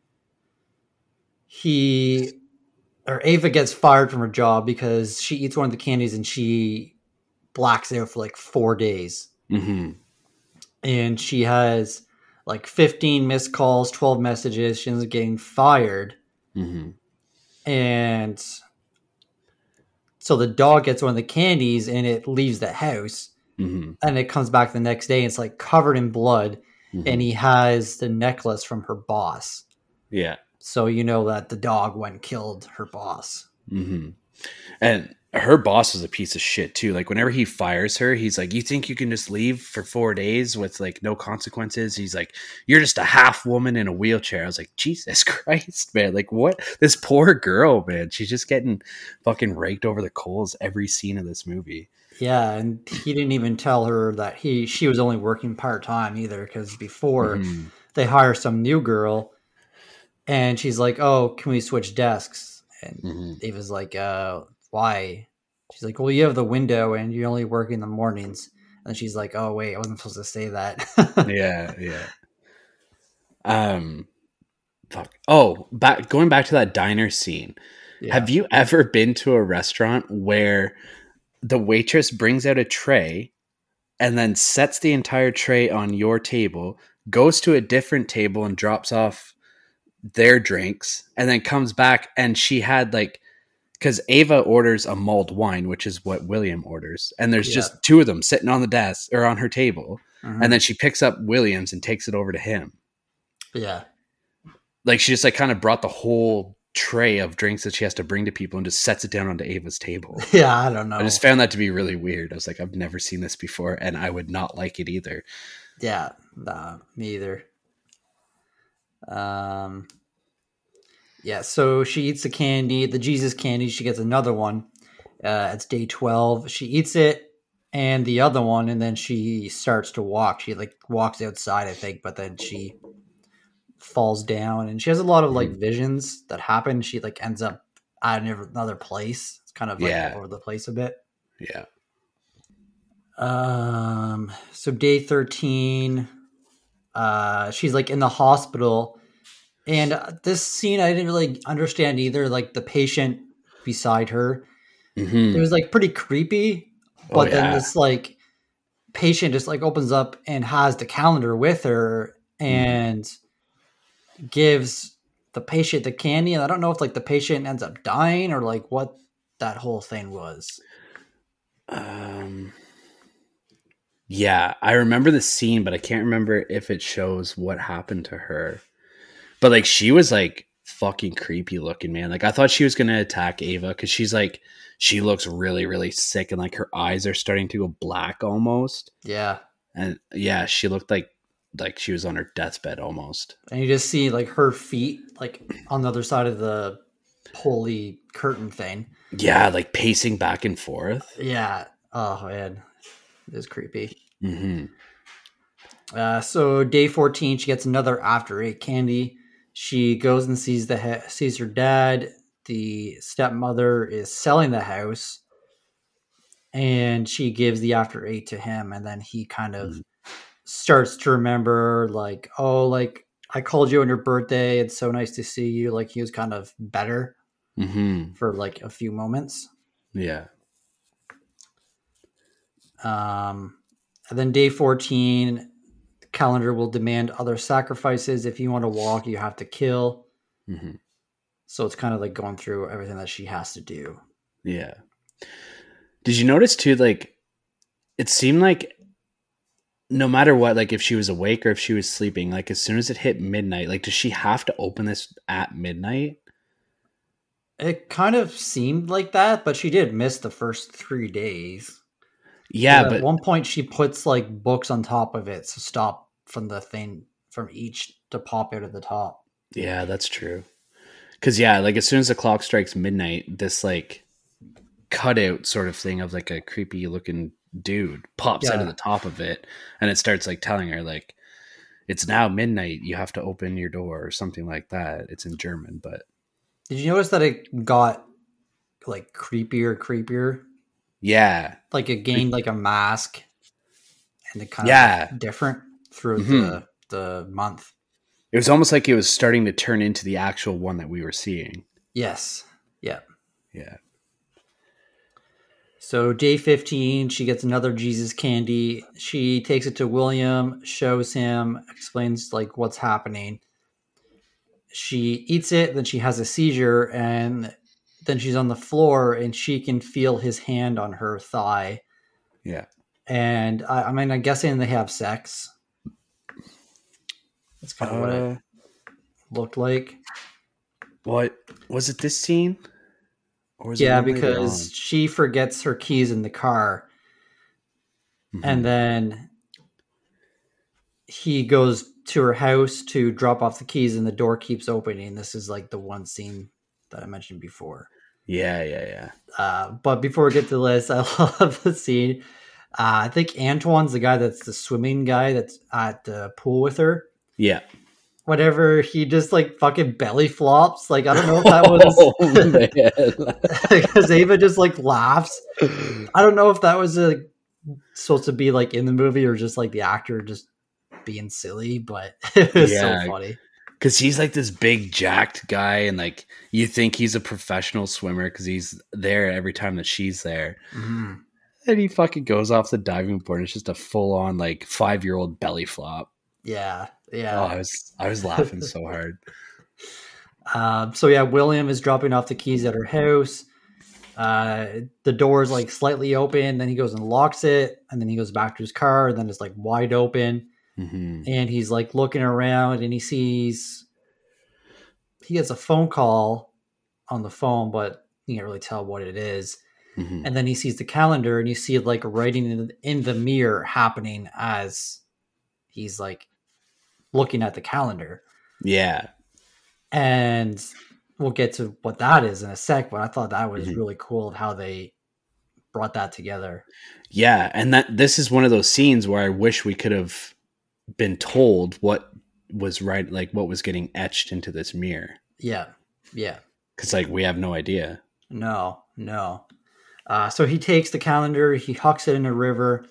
Speaker 2: he or Ava gets fired from her job because she eats one of the candies and she blacks out for like four days.
Speaker 1: Mm-hmm.
Speaker 2: And she has like fifteen missed calls, twelve messages. She ends up getting fired.
Speaker 1: Mm-hmm.
Speaker 2: And so the dog gets one of the candies and it leaves the house.
Speaker 1: Mm-hmm.
Speaker 2: And it comes back the next day. And it's like covered in blood. Mm-hmm. And he has the necklace from her boss.
Speaker 1: Yeah.
Speaker 2: So you know that the dog went and killed her boss.
Speaker 1: Mm-hmm. And her boss was a piece of shit too. Like whenever he fires her, he's like, "You think you can just leave for four days with like no consequences?" He's like, "You're just a half woman in a wheelchair." I was like, Jesus Christ, man. Like what? This poor girl, man. She's just getting fucking raked over the coals every scene of this movie.
Speaker 2: Yeah. And he didn't even tell her that he, she was only working part-time either. Cause before mm-hmm. they hire some new girl and she's like, "Oh, can we switch desks?" And mm-hmm. Ava's like, uh, "Why?" She's like, "Well, you have the window and you only work in the mornings." And she's like, "Oh, wait, I wasn't supposed to say that."
Speaker 1: yeah, yeah. Um, fuck. Oh, back going back to that diner scene. Yeah. Have you ever been to a restaurant where the waitress brings out a tray and then sets the entire tray on your table, goes to a different table and drops off their drinks, and then comes back and she had like, because Ava orders a mulled wine, which is what William orders, and there's yeah. just two of them sitting on the desk or on her table, mm-hmm. and then she picks up William's and takes it over to him.
Speaker 2: Yeah,
Speaker 1: like she just like kind of brought the whole tray of drinks that she has to bring to people and just sets it down onto Ava's table.
Speaker 2: Yeah, I don't know.
Speaker 1: I just found that to be really weird. I was like, I've never seen this before, and I would not like it either.
Speaker 2: Yeah, nah, me either. Um. Yeah, so she eats the candy, the Jesus candy. She gets another one. Uh, it's day twelve. She eats it, and the other one, and then she starts to walk. She like walks outside, I think, but then she falls down, and she has a lot of like
Speaker 1: Mhm.
Speaker 2: visions that happen. She like ends up at another place. It's kind of like all
Speaker 1: Yeah.
Speaker 2: over the place a bit.
Speaker 1: Yeah.
Speaker 2: Um, so day thirteen, uh, she's like in the hospital, and uh, this scene I didn't really understand either. Like the patient beside her, it
Speaker 1: hmm
Speaker 2: was like pretty creepy.
Speaker 1: Oh
Speaker 2: But then
Speaker 1: yeah.
Speaker 2: this like patient just like opens up and has the calendar with her
Speaker 1: Mhm.
Speaker 2: and gives the patient the candy. And I don't know if like the patient ends up dying or like what that whole thing was.
Speaker 1: Um. Yeah, I remember the scene, but I can't remember if it shows what happened to her. But like, she was like fucking creepy looking, man. Like, I thought she was gonna attack Ava because she's like, she looks really, really sick, and like her eyes are starting to go black almost.
Speaker 2: Yeah.
Speaker 1: And yeah, she looked like like she was on her deathbed almost.
Speaker 2: And you just see like her feet like on the other side of the pulley curtain thing.
Speaker 1: Yeah, like pacing back and forth.
Speaker 2: Yeah. Oh man, it is creepy.
Speaker 1: hmm
Speaker 2: Uh, so day fourteen, she gets another after eight candy. She goes and sees the ha- sees her dad. The stepmother is selling the house, and she gives the after eight to him, and then he kind of starts to remember, like, oh, like I called you on your birthday. It's so nice to see you. Like he was kind of better
Speaker 1: hmm
Speaker 2: for like a few moments.
Speaker 1: Yeah.
Speaker 2: Um, and then day fourteen, the calendar will demand other sacrifices. If you want to walk, you have to kill.
Speaker 1: hmm
Speaker 2: So it's kind of like going through everything that she has to do.
Speaker 1: Yeah. Did you notice too? Like, it seemed like no matter what, like if she was awake or if she was sleeping, like as soon as it hit midnight, like does she have to open this at midnight?
Speaker 2: It kind of seemed like that, but she did miss the first three days.
Speaker 1: Yeah,
Speaker 2: Because at
Speaker 1: but
Speaker 2: one point she puts like books on top of it to stop from the thing from each to pop out of the top.
Speaker 1: yeah, that's true. Cause yeah, like as soon as the clock strikes midnight, this like cutout sort of thing of like a creepy looking dude pops out of
Speaker 2: Yeah.
Speaker 1: the top of it, and it starts like telling her like it's now midnight, you have to open your door or something like that. It's in German, but
Speaker 2: Did you notice that it got like creepier, creepier?
Speaker 1: yeah,
Speaker 2: Like it gained like a mask and it kind of
Speaker 1: yeah.
Speaker 2: looked different through
Speaker 1: hmm
Speaker 2: the the month.
Speaker 1: It was almost like it was starting to turn into the actual one that we were seeing.
Speaker 2: Yes. Yeah.
Speaker 1: Yeah.
Speaker 2: So day fifteen, she gets another Jesus candy. She takes it to William, shows him, explains like what's happening. She eats it, then she has a seizure, and then she's on the floor and she can feel his hand on her thigh.
Speaker 1: Yeah.
Speaker 2: And I, I mean, I'm guessing they have sex. That's kind of what it
Speaker 1: Uh,
Speaker 2: looked like.
Speaker 1: what was it? This scene, or was it
Speaker 2: Yeah,
Speaker 1: one later
Speaker 2: because
Speaker 1: on?
Speaker 2: she forgets her keys in the car, and
Speaker 1: Mhm.
Speaker 2: then he goes to her house to drop off the keys, and the door keeps opening. This is like the one scene that I mentioned before.
Speaker 1: Yeah, yeah, yeah.
Speaker 2: Uh, but before we get to this, I love the scene. Uh, I think Antoine's the guy that's the swimming guy that's at the pool with her.
Speaker 1: Yeah.
Speaker 2: Whatever, he just like fucking belly flops. Like I don't know if that was
Speaker 1: Oh
Speaker 2: because Ava just like laughs.
Speaker 1: man.
Speaker 2: I don't know if that was a, supposed to be like in the movie or just like the actor just being silly, but it was
Speaker 1: Yeah,
Speaker 2: so funny.
Speaker 1: because he's like this big jacked guy, and like you think he's a professional swimmer because he's there every time that she's there,
Speaker 2: Mhm.
Speaker 1: and he fucking goes off the diving board. And it's just a full on like five year old belly flop.
Speaker 2: Yeah,
Speaker 1: Oh,
Speaker 2: yeah.
Speaker 1: I was I was laughing so hard.
Speaker 2: Um, so yeah, William is dropping off the keys at her house. Uh, the door is like slightly open, then he goes and locks it, and then he goes back to his car, and then it's like wide open,
Speaker 1: hmm
Speaker 2: and he's like looking around, and he sees he gets a phone call on the phone, but you can't really tell what it is.
Speaker 1: hmm
Speaker 2: And then he sees the calendar, and you see it like writing in, in the mirror happening as he's like looking at the calendar.
Speaker 1: Yeah.
Speaker 2: And we'll get to what that is in a sec, but I thought that was
Speaker 1: Mhm.
Speaker 2: really cool of how they brought that together.
Speaker 1: Yeah, and that this is one of those scenes where I wish we could have been told what was right, like what was getting etched into this mirror.
Speaker 2: Yeah, yeah.
Speaker 1: Because like we have no idea.
Speaker 2: No, no. Uh, so he takes the calendar, he hucks it in a river,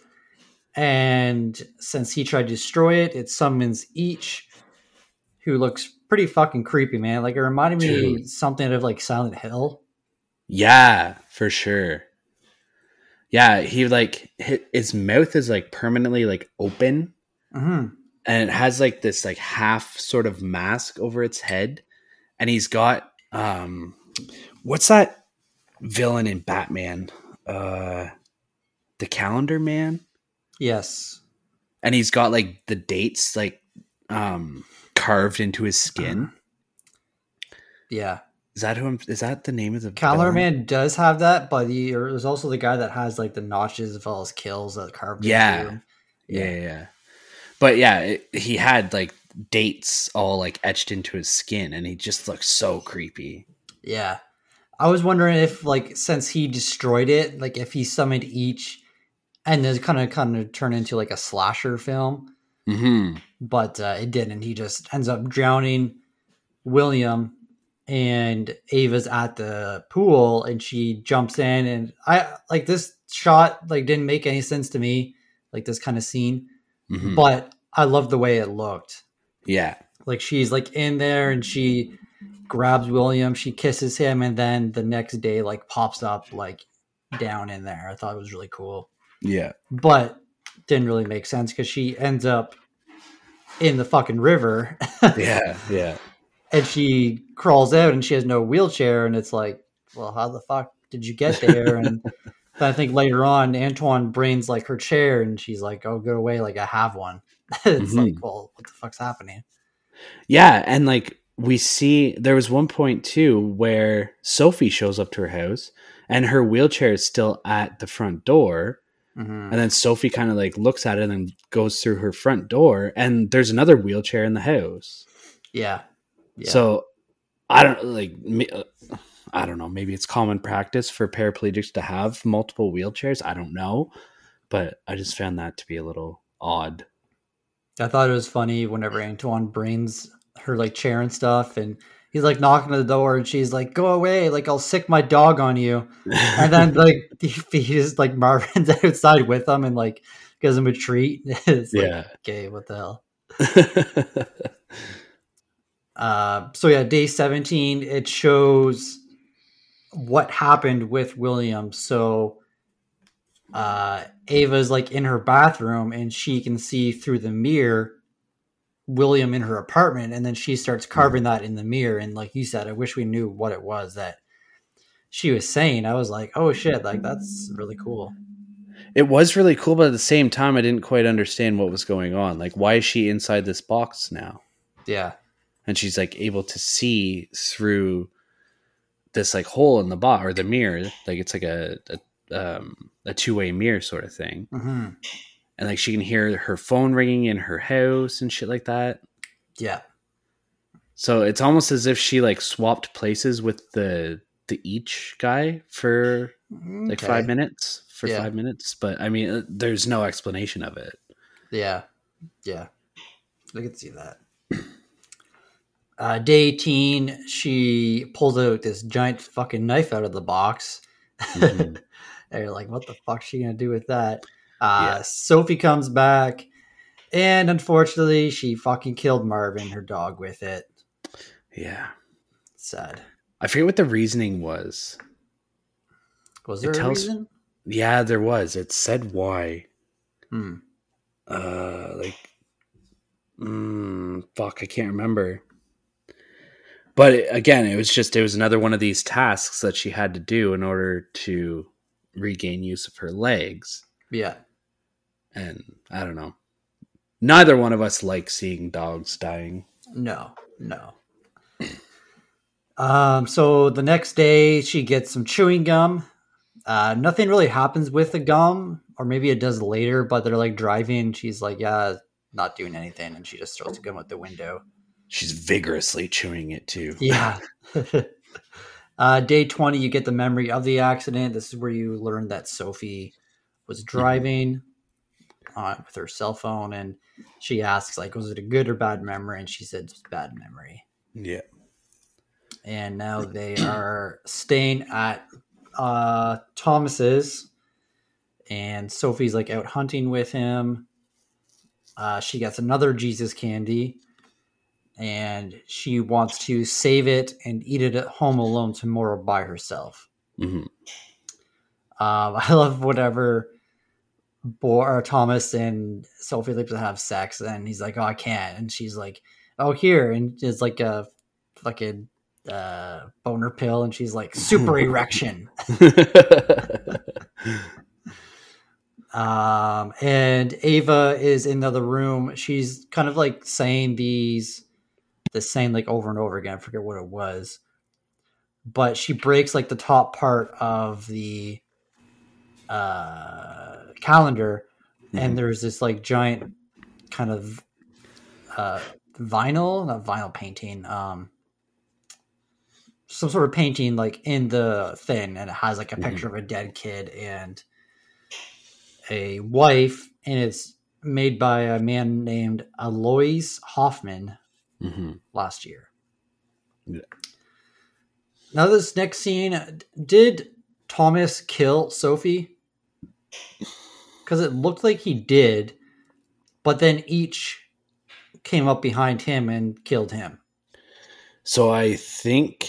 Speaker 2: and since he tried to destroy it, it summons Each, who looks pretty fucking creepy, man. Like it reminded me
Speaker 1: Dude.
Speaker 2: something of like Silent Hill.
Speaker 1: Yeah, for sure. Yeah, he like his mouth is like permanently like open,
Speaker 2: Mm-hmm.
Speaker 1: and it has like this like half sort of mask over its head, and he's got um, what's that villain in Batman? Uh, the Calendar Man.
Speaker 2: Yes.
Speaker 1: And he's got like the dates like um carved into his skin.
Speaker 2: Yeah.
Speaker 1: Is that who I'm, is that the name of the
Speaker 2: Calendar
Speaker 1: villain?
Speaker 2: Man does have that, but he, or there's also the guy that has like the notches of all his kills that carved
Speaker 1: Yeah.
Speaker 2: into him.
Speaker 1: Yeah, yeah, yeah. But yeah, it, he had like dates all like etched into his skin, and he just looks so creepy.
Speaker 2: Yeah. I was wondering if like since he destroyed it, like if he summoned Each and then kind of kind of turn into like a slasher film.
Speaker 1: Mm-hmm.
Speaker 2: But uh, it didn't. He just ends up drowning William, and Ava's at the pool and she jumps in, and I like this shot like didn't make any sense to me, like this kind of scene.
Speaker 1: Mm-hmm.
Speaker 2: But I love the way it looked.
Speaker 1: Yeah.
Speaker 2: Like she's like in there and she grabs William, she kisses him, and then the next day like pops up like down in there. I thought it was really cool.
Speaker 1: Yeah.
Speaker 2: But didn't really make sense because she ends up in the fucking river.
Speaker 1: Yeah. Yeah.
Speaker 2: And she crawls out and she has no wheelchair. And it's like, well, how the fuck did you get there? And then I think later on, Antoine brings like her chair and she's like, oh, go away. Like I have one. It's
Speaker 1: Mm-hmm.
Speaker 2: like, well, what the fuck's happening?
Speaker 1: Yeah. And like we see there was one point too where Sophie shows up to her house and her wheelchair is still at the front door.
Speaker 2: Mm-hmm.
Speaker 1: And then Sophie kind of like looks at it and then goes through her front door, and there's another wheelchair in the house.
Speaker 2: Yeah. Yeah.
Speaker 1: So I don't like, I don't know. Maybe it's common practice for paraplegics to have multiple wheelchairs. I don't know, but I just found that to be a little odd.
Speaker 2: I thought it was funny whenever Antoine brings her like chair and stuff, and he's like knocking on the door, and she's like, "Go away! Like I'll sick my dog on you." And then like he, he just like Marvin's outside with him and like gives him a treat. It's like,
Speaker 1: Yeah.
Speaker 2: okay, what the hell? uh, so yeah, day seventeen. It shows what happened with William. So uh, Ava's like in her bathroom, and she can see through the mirror William in her apartment, and then she starts carving that in the mirror. And like you said, I wish we knew what it was that she was saying. I was like, oh shit, like that's really cool.
Speaker 1: It was really cool, but at the same time I didn't quite understand what was going on. Like, why is she inside this box now?
Speaker 2: Yeah.
Speaker 1: And she's like able to see through this like hole in the box or the mirror. Like it's like a a, um, a two-way mirror sort of thing.
Speaker 2: Mm-hmm.
Speaker 1: And like she can hear her phone ringing in her house and shit like that.
Speaker 2: Yeah.
Speaker 1: So it's almost as if she like swapped places with the the Each guy for like
Speaker 2: Okay.
Speaker 1: five minutes for
Speaker 2: Yeah.
Speaker 1: five minutes. But I mean, uh, there's no explanation of it.
Speaker 2: Yeah. Yeah. I can see that. Uh, day eighteen, she pulls out this giant fucking knife out of the box.
Speaker 1: Mhm.
Speaker 2: And you're like, what the fuck's she gonna do with that? Uh,
Speaker 1: Yeah.
Speaker 2: Sophie comes back, and unfortunately, she fucking killed Marvin, her dog, with it.
Speaker 1: Yeah.
Speaker 2: Sad.
Speaker 1: I forget what the reasoning was.
Speaker 2: Was
Speaker 1: It
Speaker 2: there a
Speaker 1: tells-
Speaker 2: reason?
Speaker 1: Yeah, there was. It said why.
Speaker 2: Hmm.
Speaker 1: Uh, like, mm, fuck, I can't remember. But it, again, it was just, it was another one of these tasks that she had to do in order to regain use of her legs.
Speaker 2: Yeah.
Speaker 1: And I don't know. Neither one of us like seeing dogs dying.
Speaker 2: No. No. Um. So the next day, she gets some chewing gum. Uh, nothing really happens with the gum, or maybe it does later. But they're like driving. And she's like, "Yeah, not doing anything," and she just throws the gum out the window.
Speaker 1: She's vigorously chewing it too.
Speaker 2: Yeah. Uh, day twenty, you get the memory of the accident. This is where you learn that Sophie was driving mm-hmm. uh, with her cell phone, and she asks, like, was it a good or bad memory? And she said it's bad memory.
Speaker 1: Yeah.
Speaker 2: And now they are staying at uh, Thomas's, and Sophie's like out hunting with him. Uh, she gets another Jesus candy, and she wants to save it and eat it at home alone tomorrow by herself.
Speaker 1: Mm-hmm.
Speaker 2: Um, I love whatever Bo- or Thomas and Sophie like to have sex, and he's like, "Oh, I can't," and she's like, "Oh, here," and it's like a fucking uh, boner pill, and she's like, "Super erection." um, and Ava is in the other room. She's kind of like saying these, the same like over and over again. I forget what it was, but she breaks like the top part of the uh, calendar, mm-hmm. and there's this like giant kind of uh, vinyl, not vinyl painting, um, some sort of painting like in the thing, and it has like a picture mm-hmm. of a dead kid and a wife, and it's made by a man named Alois Hoffman mm-hmm. last year. Yeah. Now this next scene, did Thomas kill Sophie? Because it looked like he did, but then each came up behind him and killed him.
Speaker 1: So I think,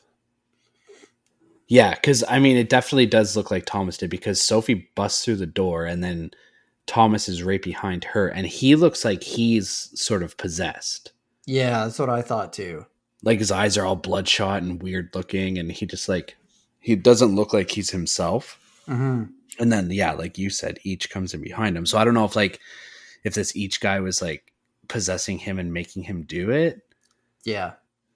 Speaker 1: yeah, because I mean, it definitely does look like Thomas did, because Sophie busts through the door and then Thomas is right behind her, and he looks like he's sort of possessed.
Speaker 2: Yeah, that's what I thought too.
Speaker 1: Like his eyes are all bloodshot and weird looking, and he just like, he doesn't look like he's himself.
Speaker 2: Mm-hmm.
Speaker 1: And then, yeah, like you said, each comes in behind him. So I don't know if like, if this each guy was like possessing him and making him do it.
Speaker 2: Yeah.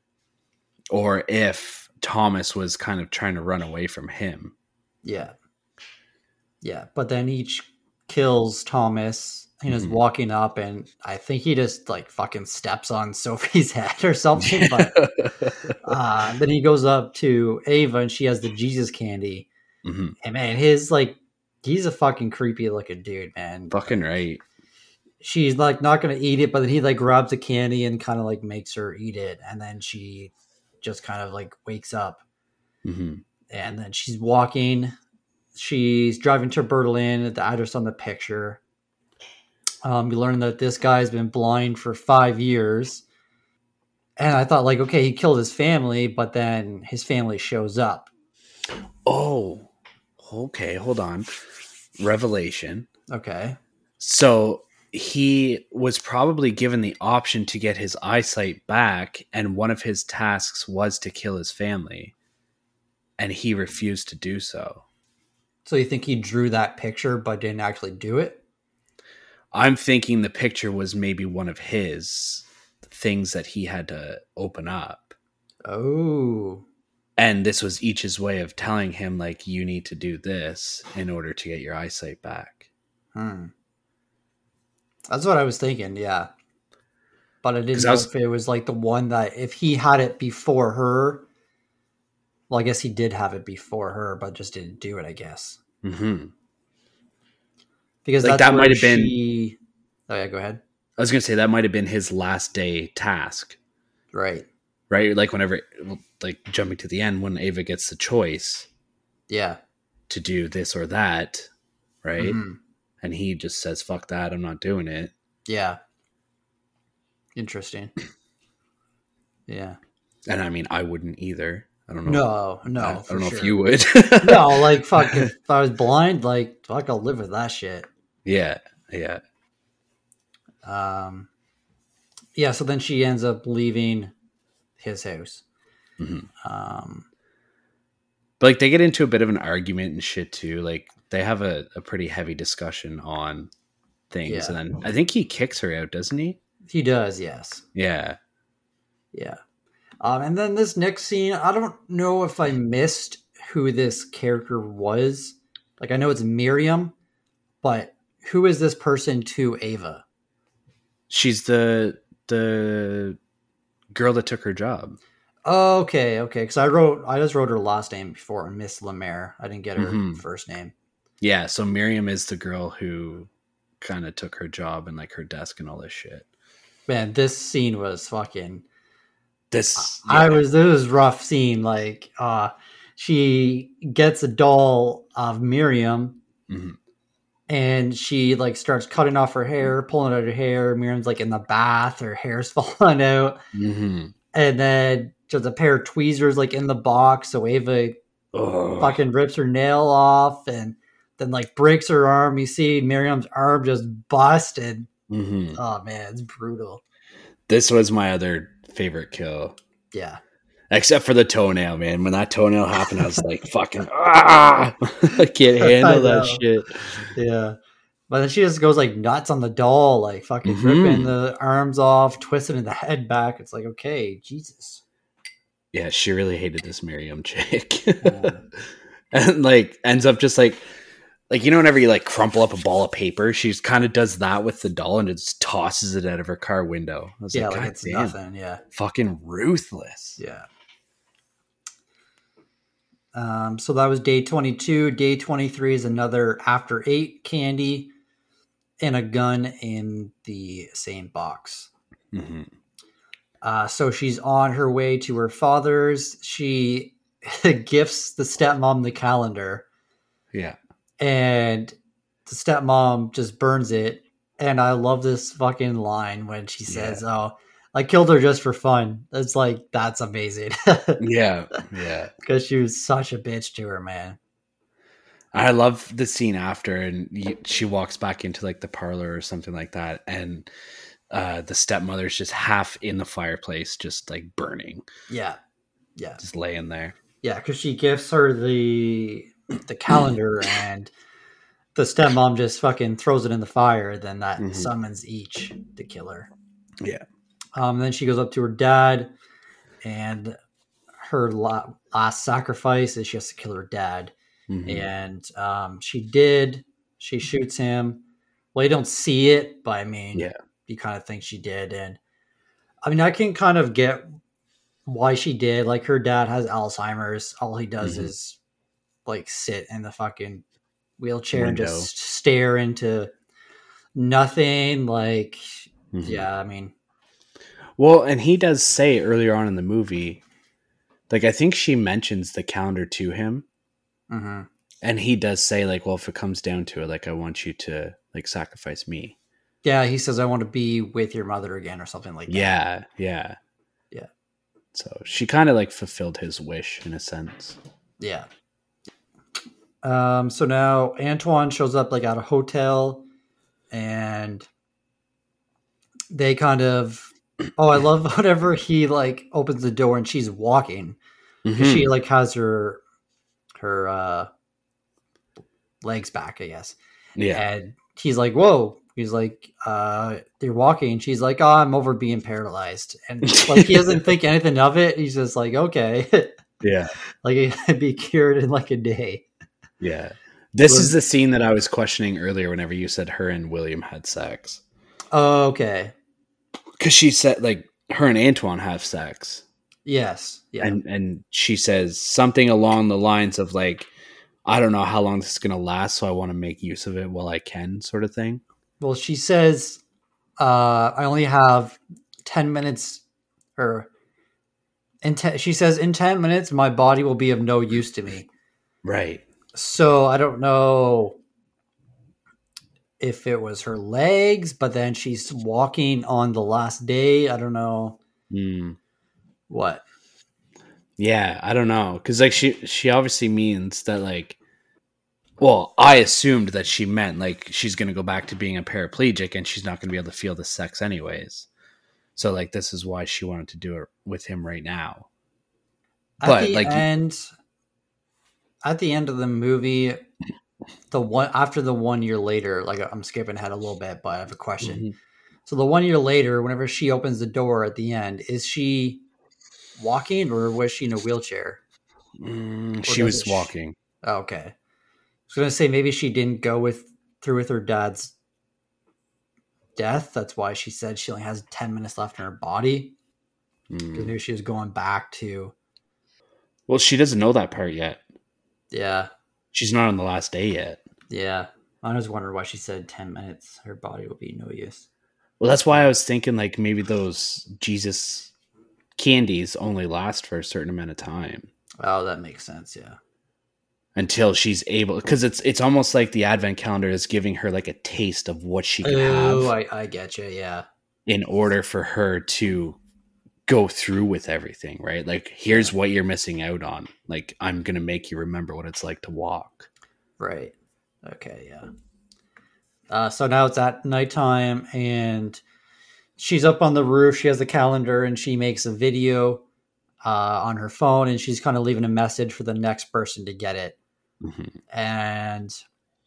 Speaker 1: Or if Thomas was kind of trying to run away from him.
Speaker 2: Yeah. Yeah. But then each kills Thomas and mm-hmm. is walking up, and I think he just like fucking steps on Sophie's head or something. But uh, then he goes up to Ava and she has the Jesus candy. Mm-hmm. And man, his like, he's a fucking creepy looking dude, man.
Speaker 1: Fucking right.
Speaker 2: She's like not going to eat it, but then he like grabs the candy and kind of like makes her eat it. And then she just kind of like wakes up. Mm-hmm. And then she's walking. She's driving to Berlin, the address on the picture. Um, you learn that this guy's been blind for five years. And I thought like, okay, he killed his family, but then his family shows up.
Speaker 1: Oh, okay. Hold on. Revelation.
Speaker 2: Okay.
Speaker 1: So he was probably given the option to get his eyesight back, and one of his tasks was to kill his family, and he refused to do so.
Speaker 2: So you think he drew that picture but didn't actually do it?
Speaker 1: I'm thinking the picture was maybe one of his things that he had to open up.
Speaker 2: Oh.
Speaker 1: And this was each's way of telling him, like, you need to do this in order to get your eyesight back.
Speaker 2: Hmm. That's what I was thinking, yeah. But I didn't know I was, if it was like the one that, if he had it before her, well, I guess he did have it before her, but just didn't do it, I guess.
Speaker 1: Mm-hmm.
Speaker 2: Because
Speaker 1: like
Speaker 2: that's
Speaker 1: that might have
Speaker 2: she... been... Oh, yeah, go ahead.
Speaker 1: I was going to say that might have been his last day task.
Speaker 2: Right.
Speaker 1: Right? Like whenever, like jumping to the end, when Ava gets the choice.
Speaker 2: Yeah.
Speaker 1: To do this or that, right?
Speaker 2: Mm-hmm.
Speaker 1: And he just says, fuck that, I'm not doing it.
Speaker 2: Yeah. Interesting. Yeah.
Speaker 1: And I mean, I wouldn't either. I don't know.
Speaker 2: No, no.
Speaker 1: I, I don't know
Speaker 2: sure.
Speaker 1: if you would.
Speaker 2: No, like, fuck, if I was blind, like, fuck, I'll live with that shit.
Speaker 1: Yeah, yeah.
Speaker 2: Um, yeah, so then she ends up leaving his house.
Speaker 1: Mm-hmm.
Speaker 2: Um,
Speaker 1: but, like, they get into a bit of an argument and shit, too. Like, they have a, a pretty heavy discussion on things.
Speaker 2: Yeah.
Speaker 1: And then I think he kicks her out, doesn't he?
Speaker 2: He does, yes.
Speaker 1: Yeah.
Speaker 2: Yeah. Um, and then this next scene, I don't know if I missed who this character was. Like, I know it's Miriam, but who is this person to Ava?
Speaker 1: She's the the girl that took her job.
Speaker 2: Okay, okay. Because I wrote, I just wrote her last name before, Miss Lemaire. I didn't get her
Speaker 1: Mm-hmm.
Speaker 2: first name.
Speaker 1: Yeah, so Miriam is the girl who kind of took her job and like her desk and all this shit.
Speaker 2: Man, this scene was fucking.
Speaker 1: This, yeah.
Speaker 2: I was. It was a rough scene. Like, uh, she gets a doll of Miriam,
Speaker 1: mm-hmm.
Speaker 2: and she like starts cutting off her hair, pulling out her hair. Miriam's like in the bath, her hair's falling out,
Speaker 1: Mm-hmm.
Speaker 2: and then just a pair of tweezers like in the box. So Ava
Speaker 1: Oh.
Speaker 2: fucking rips her nail off, and then like breaks her arm. You see Miriam's arm just busted.
Speaker 1: Mm-hmm.
Speaker 2: Oh man, it's brutal.
Speaker 1: This was my other favorite kill.
Speaker 2: Yeah.
Speaker 1: Except for the toenail, man. When that toenail happened, I was like, fucking, ah! I can't handle that shit.
Speaker 2: Yeah. But then she just goes like nuts on the doll, like fucking
Speaker 1: mm-hmm.
Speaker 2: ripping the arms off, twisting the head back. It's like, okay, Jesus.
Speaker 1: Yeah, she really hated this Miriam chick. Yeah. And like ends up just like, like, you know, whenever you like crumple up a ball of paper, she just kind of does that with the doll and just tosses it out of her car window. I was
Speaker 2: yeah,
Speaker 1: like,
Speaker 2: like it's
Speaker 1: damn,
Speaker 2: nothing. Yeah.
Speaker 1: Fucking ruthless.
Speaker 2: Yeah. Um, so that was day twenty-two. Day twenty-three is another after eight candy and a gun in the same box.
Speaker 1: Mm-hmm.
Speaker 2: Uh, so she's on her way to her father's. She gifts the stepmom the calendar.
Speaker 1: Yeah.
Speaker 2: And the stepmom just burns it. And I love this fucking line when she says, yeah. oh, I killed her just for fun. It's like, that's amazing.
Speaker 1: yeah. Yeah.
Speaker 2: Because she was such a bitch to her, man.
Speaker 1: I love the scene after, and she walks back into like the parlor or something like that. And uh, the stepmother's just half in the fireplace, just like burning.
Speaker 2: Yeah. Yeah.
Speaker 1: Just laying there.
Speaker 2: Yeah. Cause she gifts her the, the calendar and the stepmom just fucking throws it in the fire. Then that mm-hmm. summons each to kill her.
Speaker 1: Yeah.
Speaker 2: Um, then she goes up to her dad, and her la- last sacrifice is she has to kill her dad. Mm-hmm. And um, she did. She shoots him. Well, you don't see it, but I mean,
Speaker 1: yeah.
Speaker 2: you kind of think she did. And I mean, I can kind of get why she did. Like, her dad has Alzheimer's. All he does mm-hmm. is like sit in the fucking wheelchair Window. and just stare into nothing. Like, mm-hmm. yeah, I mean.
Speaker 1: Well, and he does say earlier on in the movie, like, I think she mentions the calendar to him.
Speaker 2: Mm-hmm.
Speaker 1: And he does say, like, well, if it comes down to it, like, I want you to, like, sacrifice me.
Speaker 2: Yeah, he says, I want to be with your mother again or something like that.
Speaker 1: Yeah, yeah.
Speaker 2: Yeah.
Speaker 1: So she kind of, like, fulfilled his wish in a sense.
Speaker 2: Yeah. Um. So now Antoine shows up, like, at a hotel, and they kind of... Oh, I love whenever he, like, opens the door and she's walking. Mm-hmm. She, like, has her... her uh legs back, I guess.
Speaker 1: Yeah.
Speaker 2: And he's like, whoa. He's like, uh they're walking. She's like, oh, I'm over being paralyzed. And like, he doesn't think anything of it. He's just like, okay.
Speaker 1: Yeah.
Speaker 2: Like, it'd be cured in like a day.
Speaker 1: Yeah. This was, is the scene that I was questioning earlier whenever you said her and William had sex.
Speaker 2: Oh, okay.
Speaker 1: Because she said, like, her and Antoine have sex.
Speaker 2: Yes. Yeah.
Speaker 1: And and she says something along the lines of, like, I don't know how long this is going to last, so I want to make use of it while I can, sort of thing.
Speaker 2: Well, she says, uh, I only have ten minutes, or in te- she says, in ten minutes, my body will be of no use to me.
Speaker 1: Right.
Speaker 2: So I don't know if it was her legs, but then she's walking on the last day. I don't know.
Speaker 1: Mm.
Speaker 2: What?
Speaker 1: Yeah, I don't know. Because, like, she, she obviously means that, like, well, I assumed that she meant, like, she's going to go back to being a paraplegic and she's not going to be able to feel the sex anyways. So, like, this is why she wanted to do it with him right now.
Speaker 2: At
Speaker 1: But,
Speaker 2: the
Speaker 1: like,
Speaker 2: end, at the end of the movie, the one after the one year later, like, I'm skipping ahead a little bit, but I have a question. Mm-hmm. So the one year later, whenever she opens the door at the end, is she walking or was she in a wheelchair?
Speaker 1: Mm, she was walking.
Speaker 2: She... Oh, okay. I was going to say maybe she didn't go with through with her dad's death. That's why she said she only has ten minutes left in her body.
Speaker 1: Mm.
Speaker 2: I knew she was going back to.
Speaker 1: Well, she doesn't know that part yet.
Speaker 2: Yeah.
Speaker 1: She's not on the last day yet.
Speaker 2: Yeah. I was wondering why she said ten minutes. Her body will be no use.
Speaker 1: Well, that's why I was thinking like maybe those Jesus candies only last for a certain amount of time.
Speaker 2: Oh, that makes sense. Yeah.
Speaker 1: Until she's able, because it's it's almost like the advent calendar is giving her like a taste of what she can
Speaker 2: oh,
Speaker 1: have.
Speaker 2: I, I get you. Yeah.
Speaker 1: In order for her to go through with everything, right? Like, here's what you're missing out on. Like, I'm gonna make you remember what it's like to walk.
Speaker 2: Right. Okay. Yeah. Uh, so now it's at nighttime, and she's up on the roof. She has the calendar, and she makes a video uh, on her phone, and she's kind of leaving a message for the next person to get it.
Speaker 1: Mm-hmm.
Speaker 2: And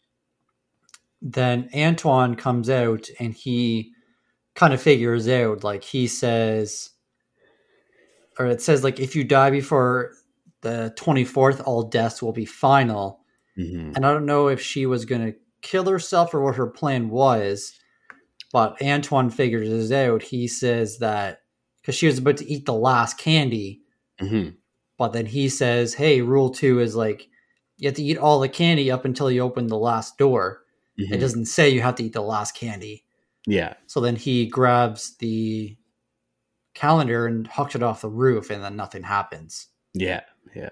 Speaker 2: then Antoine comes out, and he kind of figures out, like, he says, or it says, like, if you die before the twenty-fourth, all deaths will be final.
Speaker 1: Mm-hmm.
Speaker 2: And I don't know if she was going to kill herself or what her plan was, but Antoine figures this out. He says that because she was about to eat the last candy,
Speaker 1: Mm-hmm.
Speaker 2: but then he says, hey, rule two is like, you have to eat all the candy up until you open the last door.
Speaker 1: Mm-hmm.
Speaker 2: It doesn't say you have to eat the last candy.
Speaker 1: Yeah.
Speaker 2: So then he grabs the calendar and hucks it off the roof, and then nothing happens.
Speaker 1: Yeah. Yeah.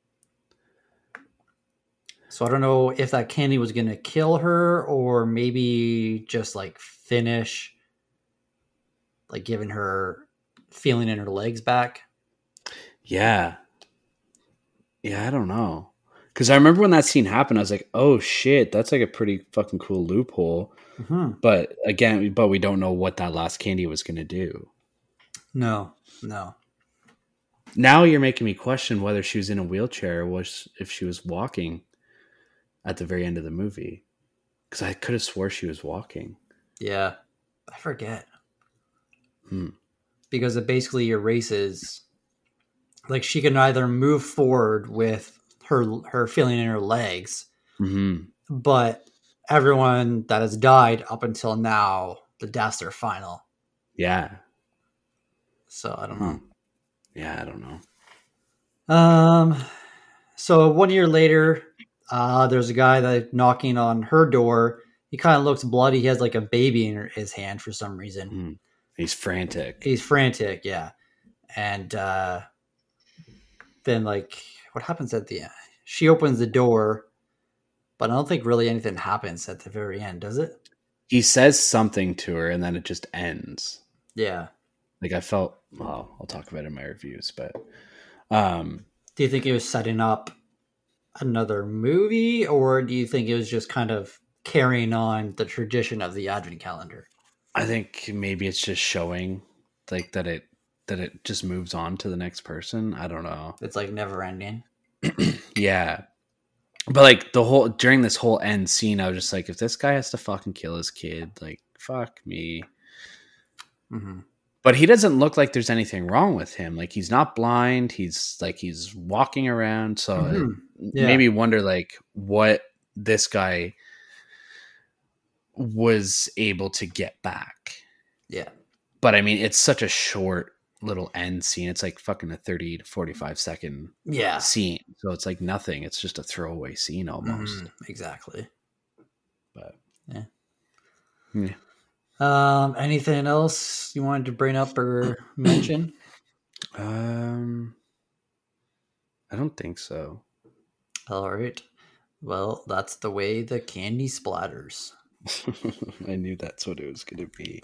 Speaker 2: So I don't know if that candy was going to kill her or maybe just like finish, like giving her feeling in her legs back.
Speaker 1: Yeah. Yeah, I don't know. Because I remember when that scene happened, I was like, oh shit, that's like a pretty fucking cool loophole.
Speaker 2: Mm-hmm.
Speaker 1: But again, but we don't know what that last candy was going to do.
Speaker 2: No, no.
Speaker 1: Now you're making me question whether she was in a wheelchair or was if she was walking at the very end of the movie. Because I could have swore she was walking.
Speaker 2: Yeah, I forget.
Speaker 1: Hmm.
Speaker 2: Because it basically erases, like, she can either move forward with her her feeling in her legs,
Speaker 1: Mm-hmm.
Speaker 2: but everyone that has died up until now, the deaths are final.
Speaker 1: Yeah.
Speaker 2: So I don't
Speaker 1: Hmm.
Speaker 2: know.
Speaker 1: Yeah, I don't know.
Speaker 2: Um, so one year later, uh, there's a guy that knocking on her door. He kind of looks bloody. He has like a baby in his hand for some reason.
Speaker 1: Mm. He's frantic.
Speaker 2: He's frantic, yeah. And uh, then, like, what happens at the end? She opens the door, but I don't think really anything happens at the very end, does it?
Speaker 1: He says something to her, and then it just ends.
Speaker 2: Yeah.
Speaker 1: Like, I felt, well, I'll talk about it in my reviews, but um,
Speaker 2: do you think it was setting up another movie, or do you think it was just kind of carrying on the tradition of the Advent calendar?
Speaker 1: I think maybe it's just showing like that it that it just moves on to the next person. I don't know.
Speaker 2: It's like never ending.
Speaker 1: Yeah. But like the whole during this whole end scene, I was just like, if this guy has to fucking kill his kid, like fuck me.
Speaker 2: Mm-hmm.
Speaker 1: But he doesn't look like there's anything wrong with him. Like he's not blind. He's like he's walking around. So
Speaker 2: Mm-hmm.
Speaker 1: it
Speaker 2: Yeah.
Speaker 1: made me wonder like what this guy was able to get back.
Speaker 2: Yeah.
Speaker 1: But I mean, it's such a short little end scene. It's like fucking a thirty to forty-five second
Speaker 2: Yeah.
Speaker 1: scene. So it's like nothing. It's just a throwaway scene almost.
Speaker 2: Mm, exactly.
Speaker 1: But
Speaker 2: yeah.
Speaker 1: yeah.
Speaker 2: Um, anything else you wanted to bring up or mention?
Speaker 1: Um, I don't think so.
Speaker 2: All right. Well, that's the way the candy splatters.
Speaker 1: I knew that's what it was going to be.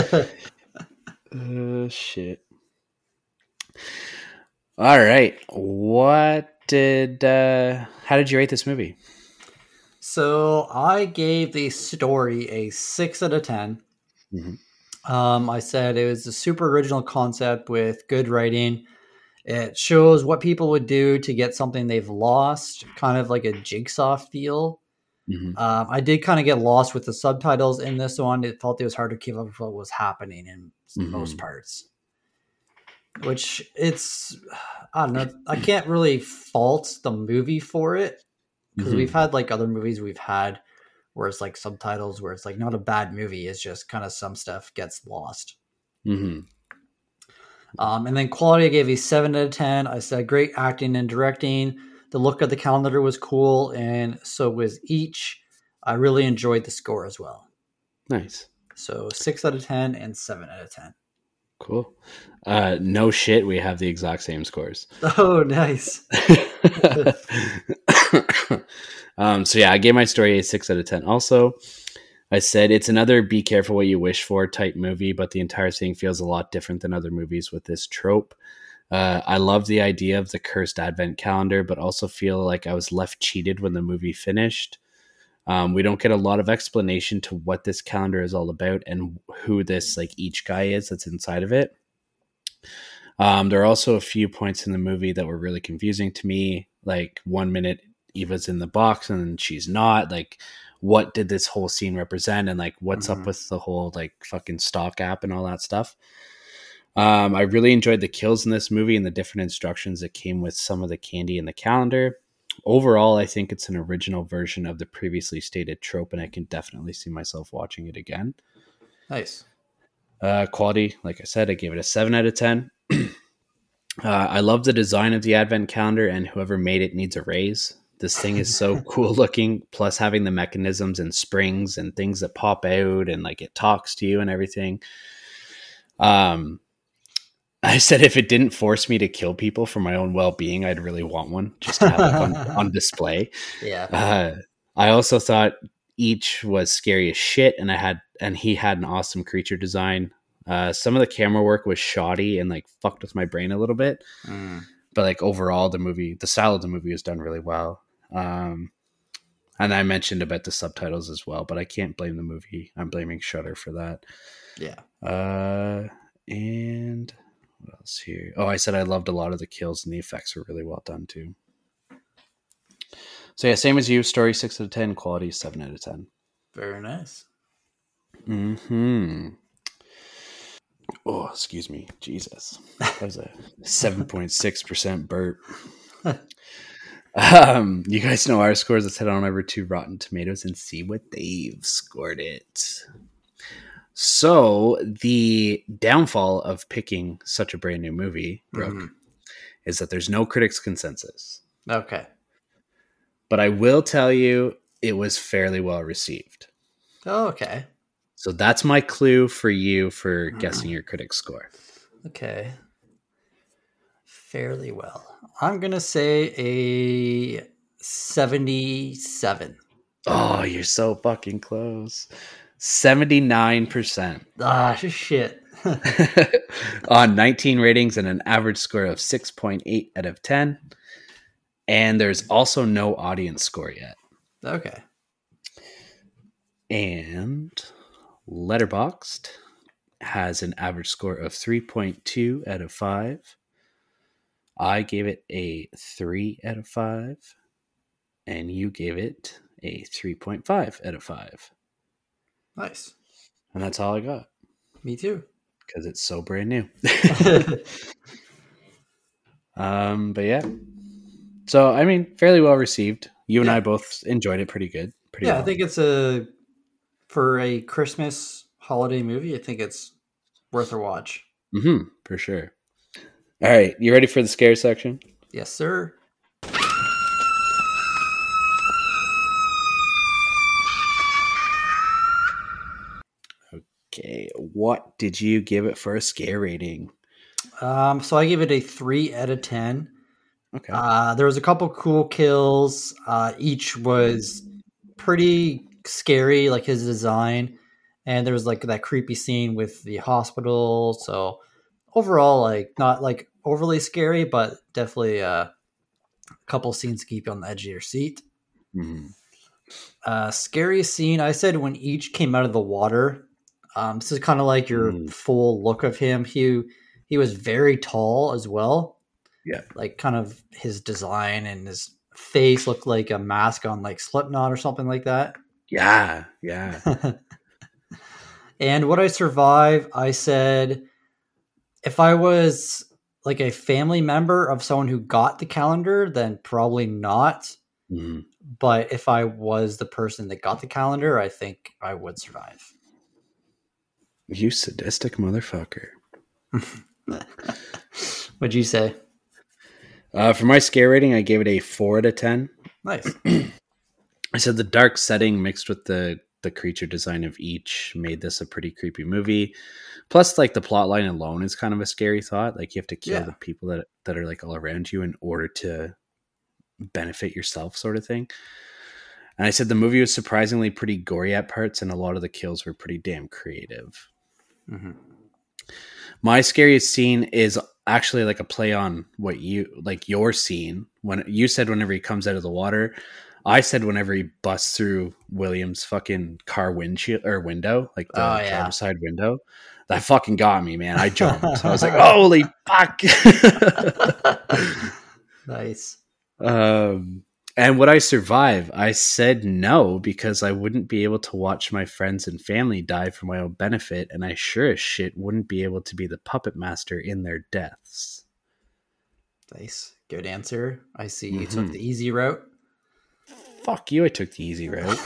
Speaker 1: uh, shit. All right. What did, uh, how did you rate this movie?
Speaker 2: So I gave the story a six out of ten.
Speaker 1: Mm-hmm.
Speaker 2: Um, I said it was a super original concept with good writing. It shows what people would do to get something they've lost, kind of like a jigsaw feel.
Speaker 1: Mm-hmm.
Speaker 2: Um, I did kind of get lost with the subtitles in this one. It felt it was hard to keep up with what was happening in
Speaker 1: Mm-hmm.
Speaker 2: most parts. Which it's, I don't know, I can't really fault the movie for it. Because
Speaker 1: Mm-hmm.
Speaker 2: we've had like other movies we've had where it's like subtitles, where it's like not a bad movie. It's just kind of some stuff gets lost.
Speaker 1: Mm-hmm.
Speaker 2: Um, and then quality, I gave a seven out of ten. I said great acting and directing. The look of the calendar was cool, and so was each. I really enjoyed the score as well.
Speaker 1: Nice.
Speaker 2: So six out of ten and seven out of ten.
Speaker 1: Cool. Uh, no shit, we have the exact same scores.
Speaker 2: Oh, nice.
Speaker 1: um, so yeah, I gave my story a six out of ten. Also, I said it's another be careful what you wish for type movie, but the entire thing feels a lot different than other movies with this trope. Uh, I love the idea of the cursed advent calendar, but also feel like I was left cheated when the movie finished. Um, we don't get a lot of explanation to what this calendar is all about and who this like each guy is that's inside of it. Um, there are also a few points in the movie that were really confusing to me. Like one minute Eva's in the box and she's not. Like, what did this whole scene represent? And like, what's mm-hmm. up with the whole like fucking stock app and all that stuff? Um, I really enjoyed the kills in this movie and the different instructions that came with some of the candy in the calendar. Overall, I think it's an original version of the previously stated trope, and I can definitely see myself watching it again.
Speaker 2: Nice.
Speaker 1: Uh, quality, like I said, I gave it a seven out of ten. uh, I love the design of the advent calendar, and whoever made it needs a raise. This thing is so cool looking, plus having the mechanisms and springs and things that pop out and like it talks to you and everything. Um, I said if it didn't force me to kill people for my own well-being, I'd really want one just to have like on, on display.
Speaker 2: Yeah.
Speaker 1: Uh, I also thought each was scary as shit, and I had and he had an awesome creature design. Uh, some of the camera work was shoddy and like fucked with my brain a little bit, mm. but like overall, the movie, the style of the movie was done really well. Um, and I mentioned about the subtitles as well, but I can't blame the movie. I'm blaming Shudder for that.
Speaker 2: Yeah.
Speaker 1: Uh, and. What else here? Oh, I said I loved a lot of the kills and the effects were really well done too. So yeah, same as you. Story six out of ten. Quality seven out of ten.
Speaker 2: Very nice.
Speaker 1: Hmm. Oh, excuse me, Jesus. That was a seven point six percent burp. um, you guys know our scores. Let's head on over to Rotten Tomatoes and see what they've scored it. So the downfall of picking such a brand new movie, Brooke, mm-hmm. is that there's no critics' consensus.
Speaker 2: Okay.
Speaker 1: But I will tell you, it was fairly well received.
Speaker 2: Oh, okay.
Speaker 1: So that's my clue for you for guessing your critic score.
Speaker 2: Okay. Fairly well. I'm going to say a seventy-seven.
Speaker 1: Oh, you're so fucking close. seventy-nine percent.
Speaker 2: Ah, shit.
Speaker 1: On nineteen ratings and an average score of six point eight out of ten. And there's also no audience score yet.
Speaker 2: Okay.
Speaker 1: And Letterboxd has an average score of three point two out of five. I gave it a three out of five. And you gave it a three point five out of five.
Speaker 2: Nice.
Speaker 1: And that's all I got.
Speaker 2: Me too.
Speaker 1: Because it's so brand new. um, but yeah. So, I mean, fairly well received. You and yeah. I both enjoyed it pretty good. Pretty
Speaker 2: yeah,
Speaker 1: well.
Speaker 2: I think it's a, for a Christmas holiday movie, I think it's worth a watch.
Speaker 1: Mm-hmm, for sure. All right, you ready for the scare section?
Speaker 2: Yes, sir.
Speaker 1: Okay, what did you give it for a scare rating?
Speaker 2: Um, so I gave it a three out of ten.
Speaker 1: Okay.
Speaker 2: Uh, there was a couple cool kills. Uh, each was pretty scary, like his design. And there was like that creepy scene with the hospital. So overall, like not like overly scary, but definitely uh, a couple scenes to keep you on the edge of your seat.
Speaker 1: Mm-hmm.
Speaker 2: Uh, scary scene. I said when each came out of the water. Um, this is kind of like your mm. full look of him. He he was very tall as well.
Speaker 1: Yeah,
Speaker 2: like kind of his design and his face looked like a mask on like Slipknot or something like that.
Speaker 1: Yeah, yeah.
Speaker 2: And would I survive? I said, if I was like a family member of someone who got the calendar, then probably not. Mm-hmm. But if I was the person that got the calendar, I think I would survive.
Speaker 1: You sadistic motherfucker.
Speaker 2: What'd you say?
Speaker 1: Uh, for my scare rating, I gave it a four out of ten.
Speaker 2: Nice.
Speaker 1: I said the dark setting mixed with the the creature design of each made this a pretty creepy movie. Plus, like the plot line alone is kind of a scary thought. Like you have to kill
Speaker 2: Yeah.
Speaker 1: the people that that are like all around you in order to benefit yourself, sort of thing. And I said the movie was surprisingly pretty gory at parts, and a lot of the kills were pretty damn creative.
Speaker 2: Mm-hmm.
Speaker 1: My scariest scene is actually like a play on what you like your scene when you said whenever he comes out of the water. I said whenever he busts through William's fucking car windshield or window, like the
Speaker 2: Oh, yeah.
Speaker 1: driver's side window. That fucking got me, man. I jumped. I was like, holy fuck.
Speaker 2: Nice.
Speaker 1: Um, and would I survive? I said no, because I wouldn't be able to watch my friends and family die for my own benefit, and I sure as shit wouldn't be able to be the puppet master in their deaths.
Speaker 2: Nice. Good answer. I see you
Speaker 1: Mhm.
Speaker 2: took the easy route.
Speaker 1: Fuck you, I took the easy route.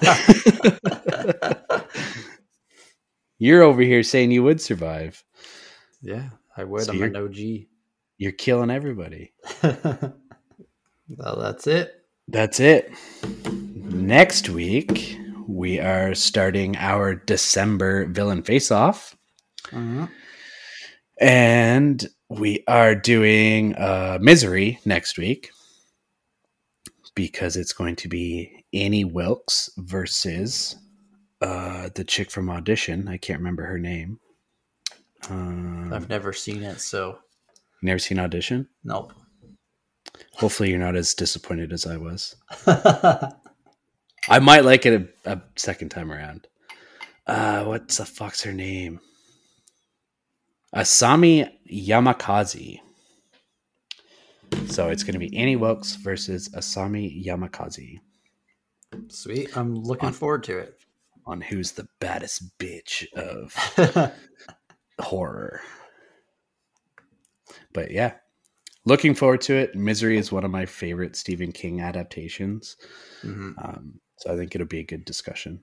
Speaker 1: You're over here saying you would survive.
Speaker 2: Yeah, I would.
Speaker 1: So
Speaker 2: I'm
Speaker 1: you're-
Speaker 2: an O G.
Speaker 1: You're killing everybody.
Speaker 2: Well, that's it.
Speaker 1: That's it. Next week, we are starting our December villain face-off.
Speaker 2: Uh-huh.
Speaker 1: And we are doing uh, Misery next week, because it's going to be Annie Wilkes versus uh, the chick from Audition. I can't remember her name. Um,
Speaker 2: I've never seen it, so
Speaker 1: you never seen Audition?
Speaker 2: nope.
Speaker 1: Hopefully you're not as disappointed as I was. I might like it a, a second time around. Uh, what the fuck's her name? Asami Yamakaze. So it's going to be Annie Wilkes versus Asami Yamakaze
Speaker 2: Sweet. I'm looking
Speaker 1: On-
Speaker 2: forward to it.
Speaker 1: on who's the baddest bitch of horror. But yeah, looking forward to it. Misery is one of my favorite Stephen King adaptations.
Speaker 2: Mhm.
Speaker 1: Um, so I think it'll be a good discussion.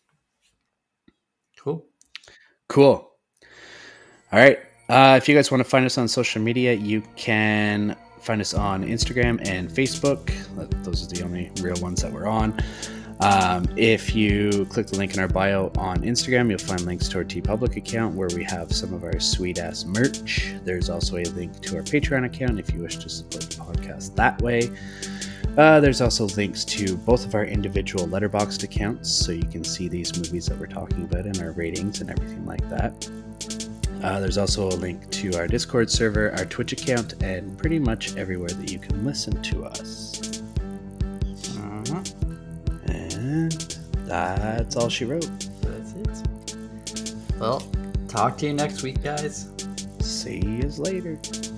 Speaker 2: Cool.
Speaker 1: Cool. All right. Uh, if you guys want to find us on social media, you can find us on Instagram and Facebook. Those are the only real ones that we're on. Um, if you click the link in our bio on Instagram, you'll find links to our TeePublic account where we have some of our sweet ass merch. There's also a link to our Patreon account if you wish to support the podcast that way. Uh, there's also links to both of our individual Letterboxd accounts, so you can see these movies that we're talking about and our ratings and everything like that. Uh, there's also a link to our Discord server, our Twitch account, and pretty much everywhere that you can listen to us.
Speaker 2: Uh-huh.
Speaker 1: And that's all she wrote.
Speaker 2: That's it. Well, talk to you next week, guys.
Speaker 1: See you later.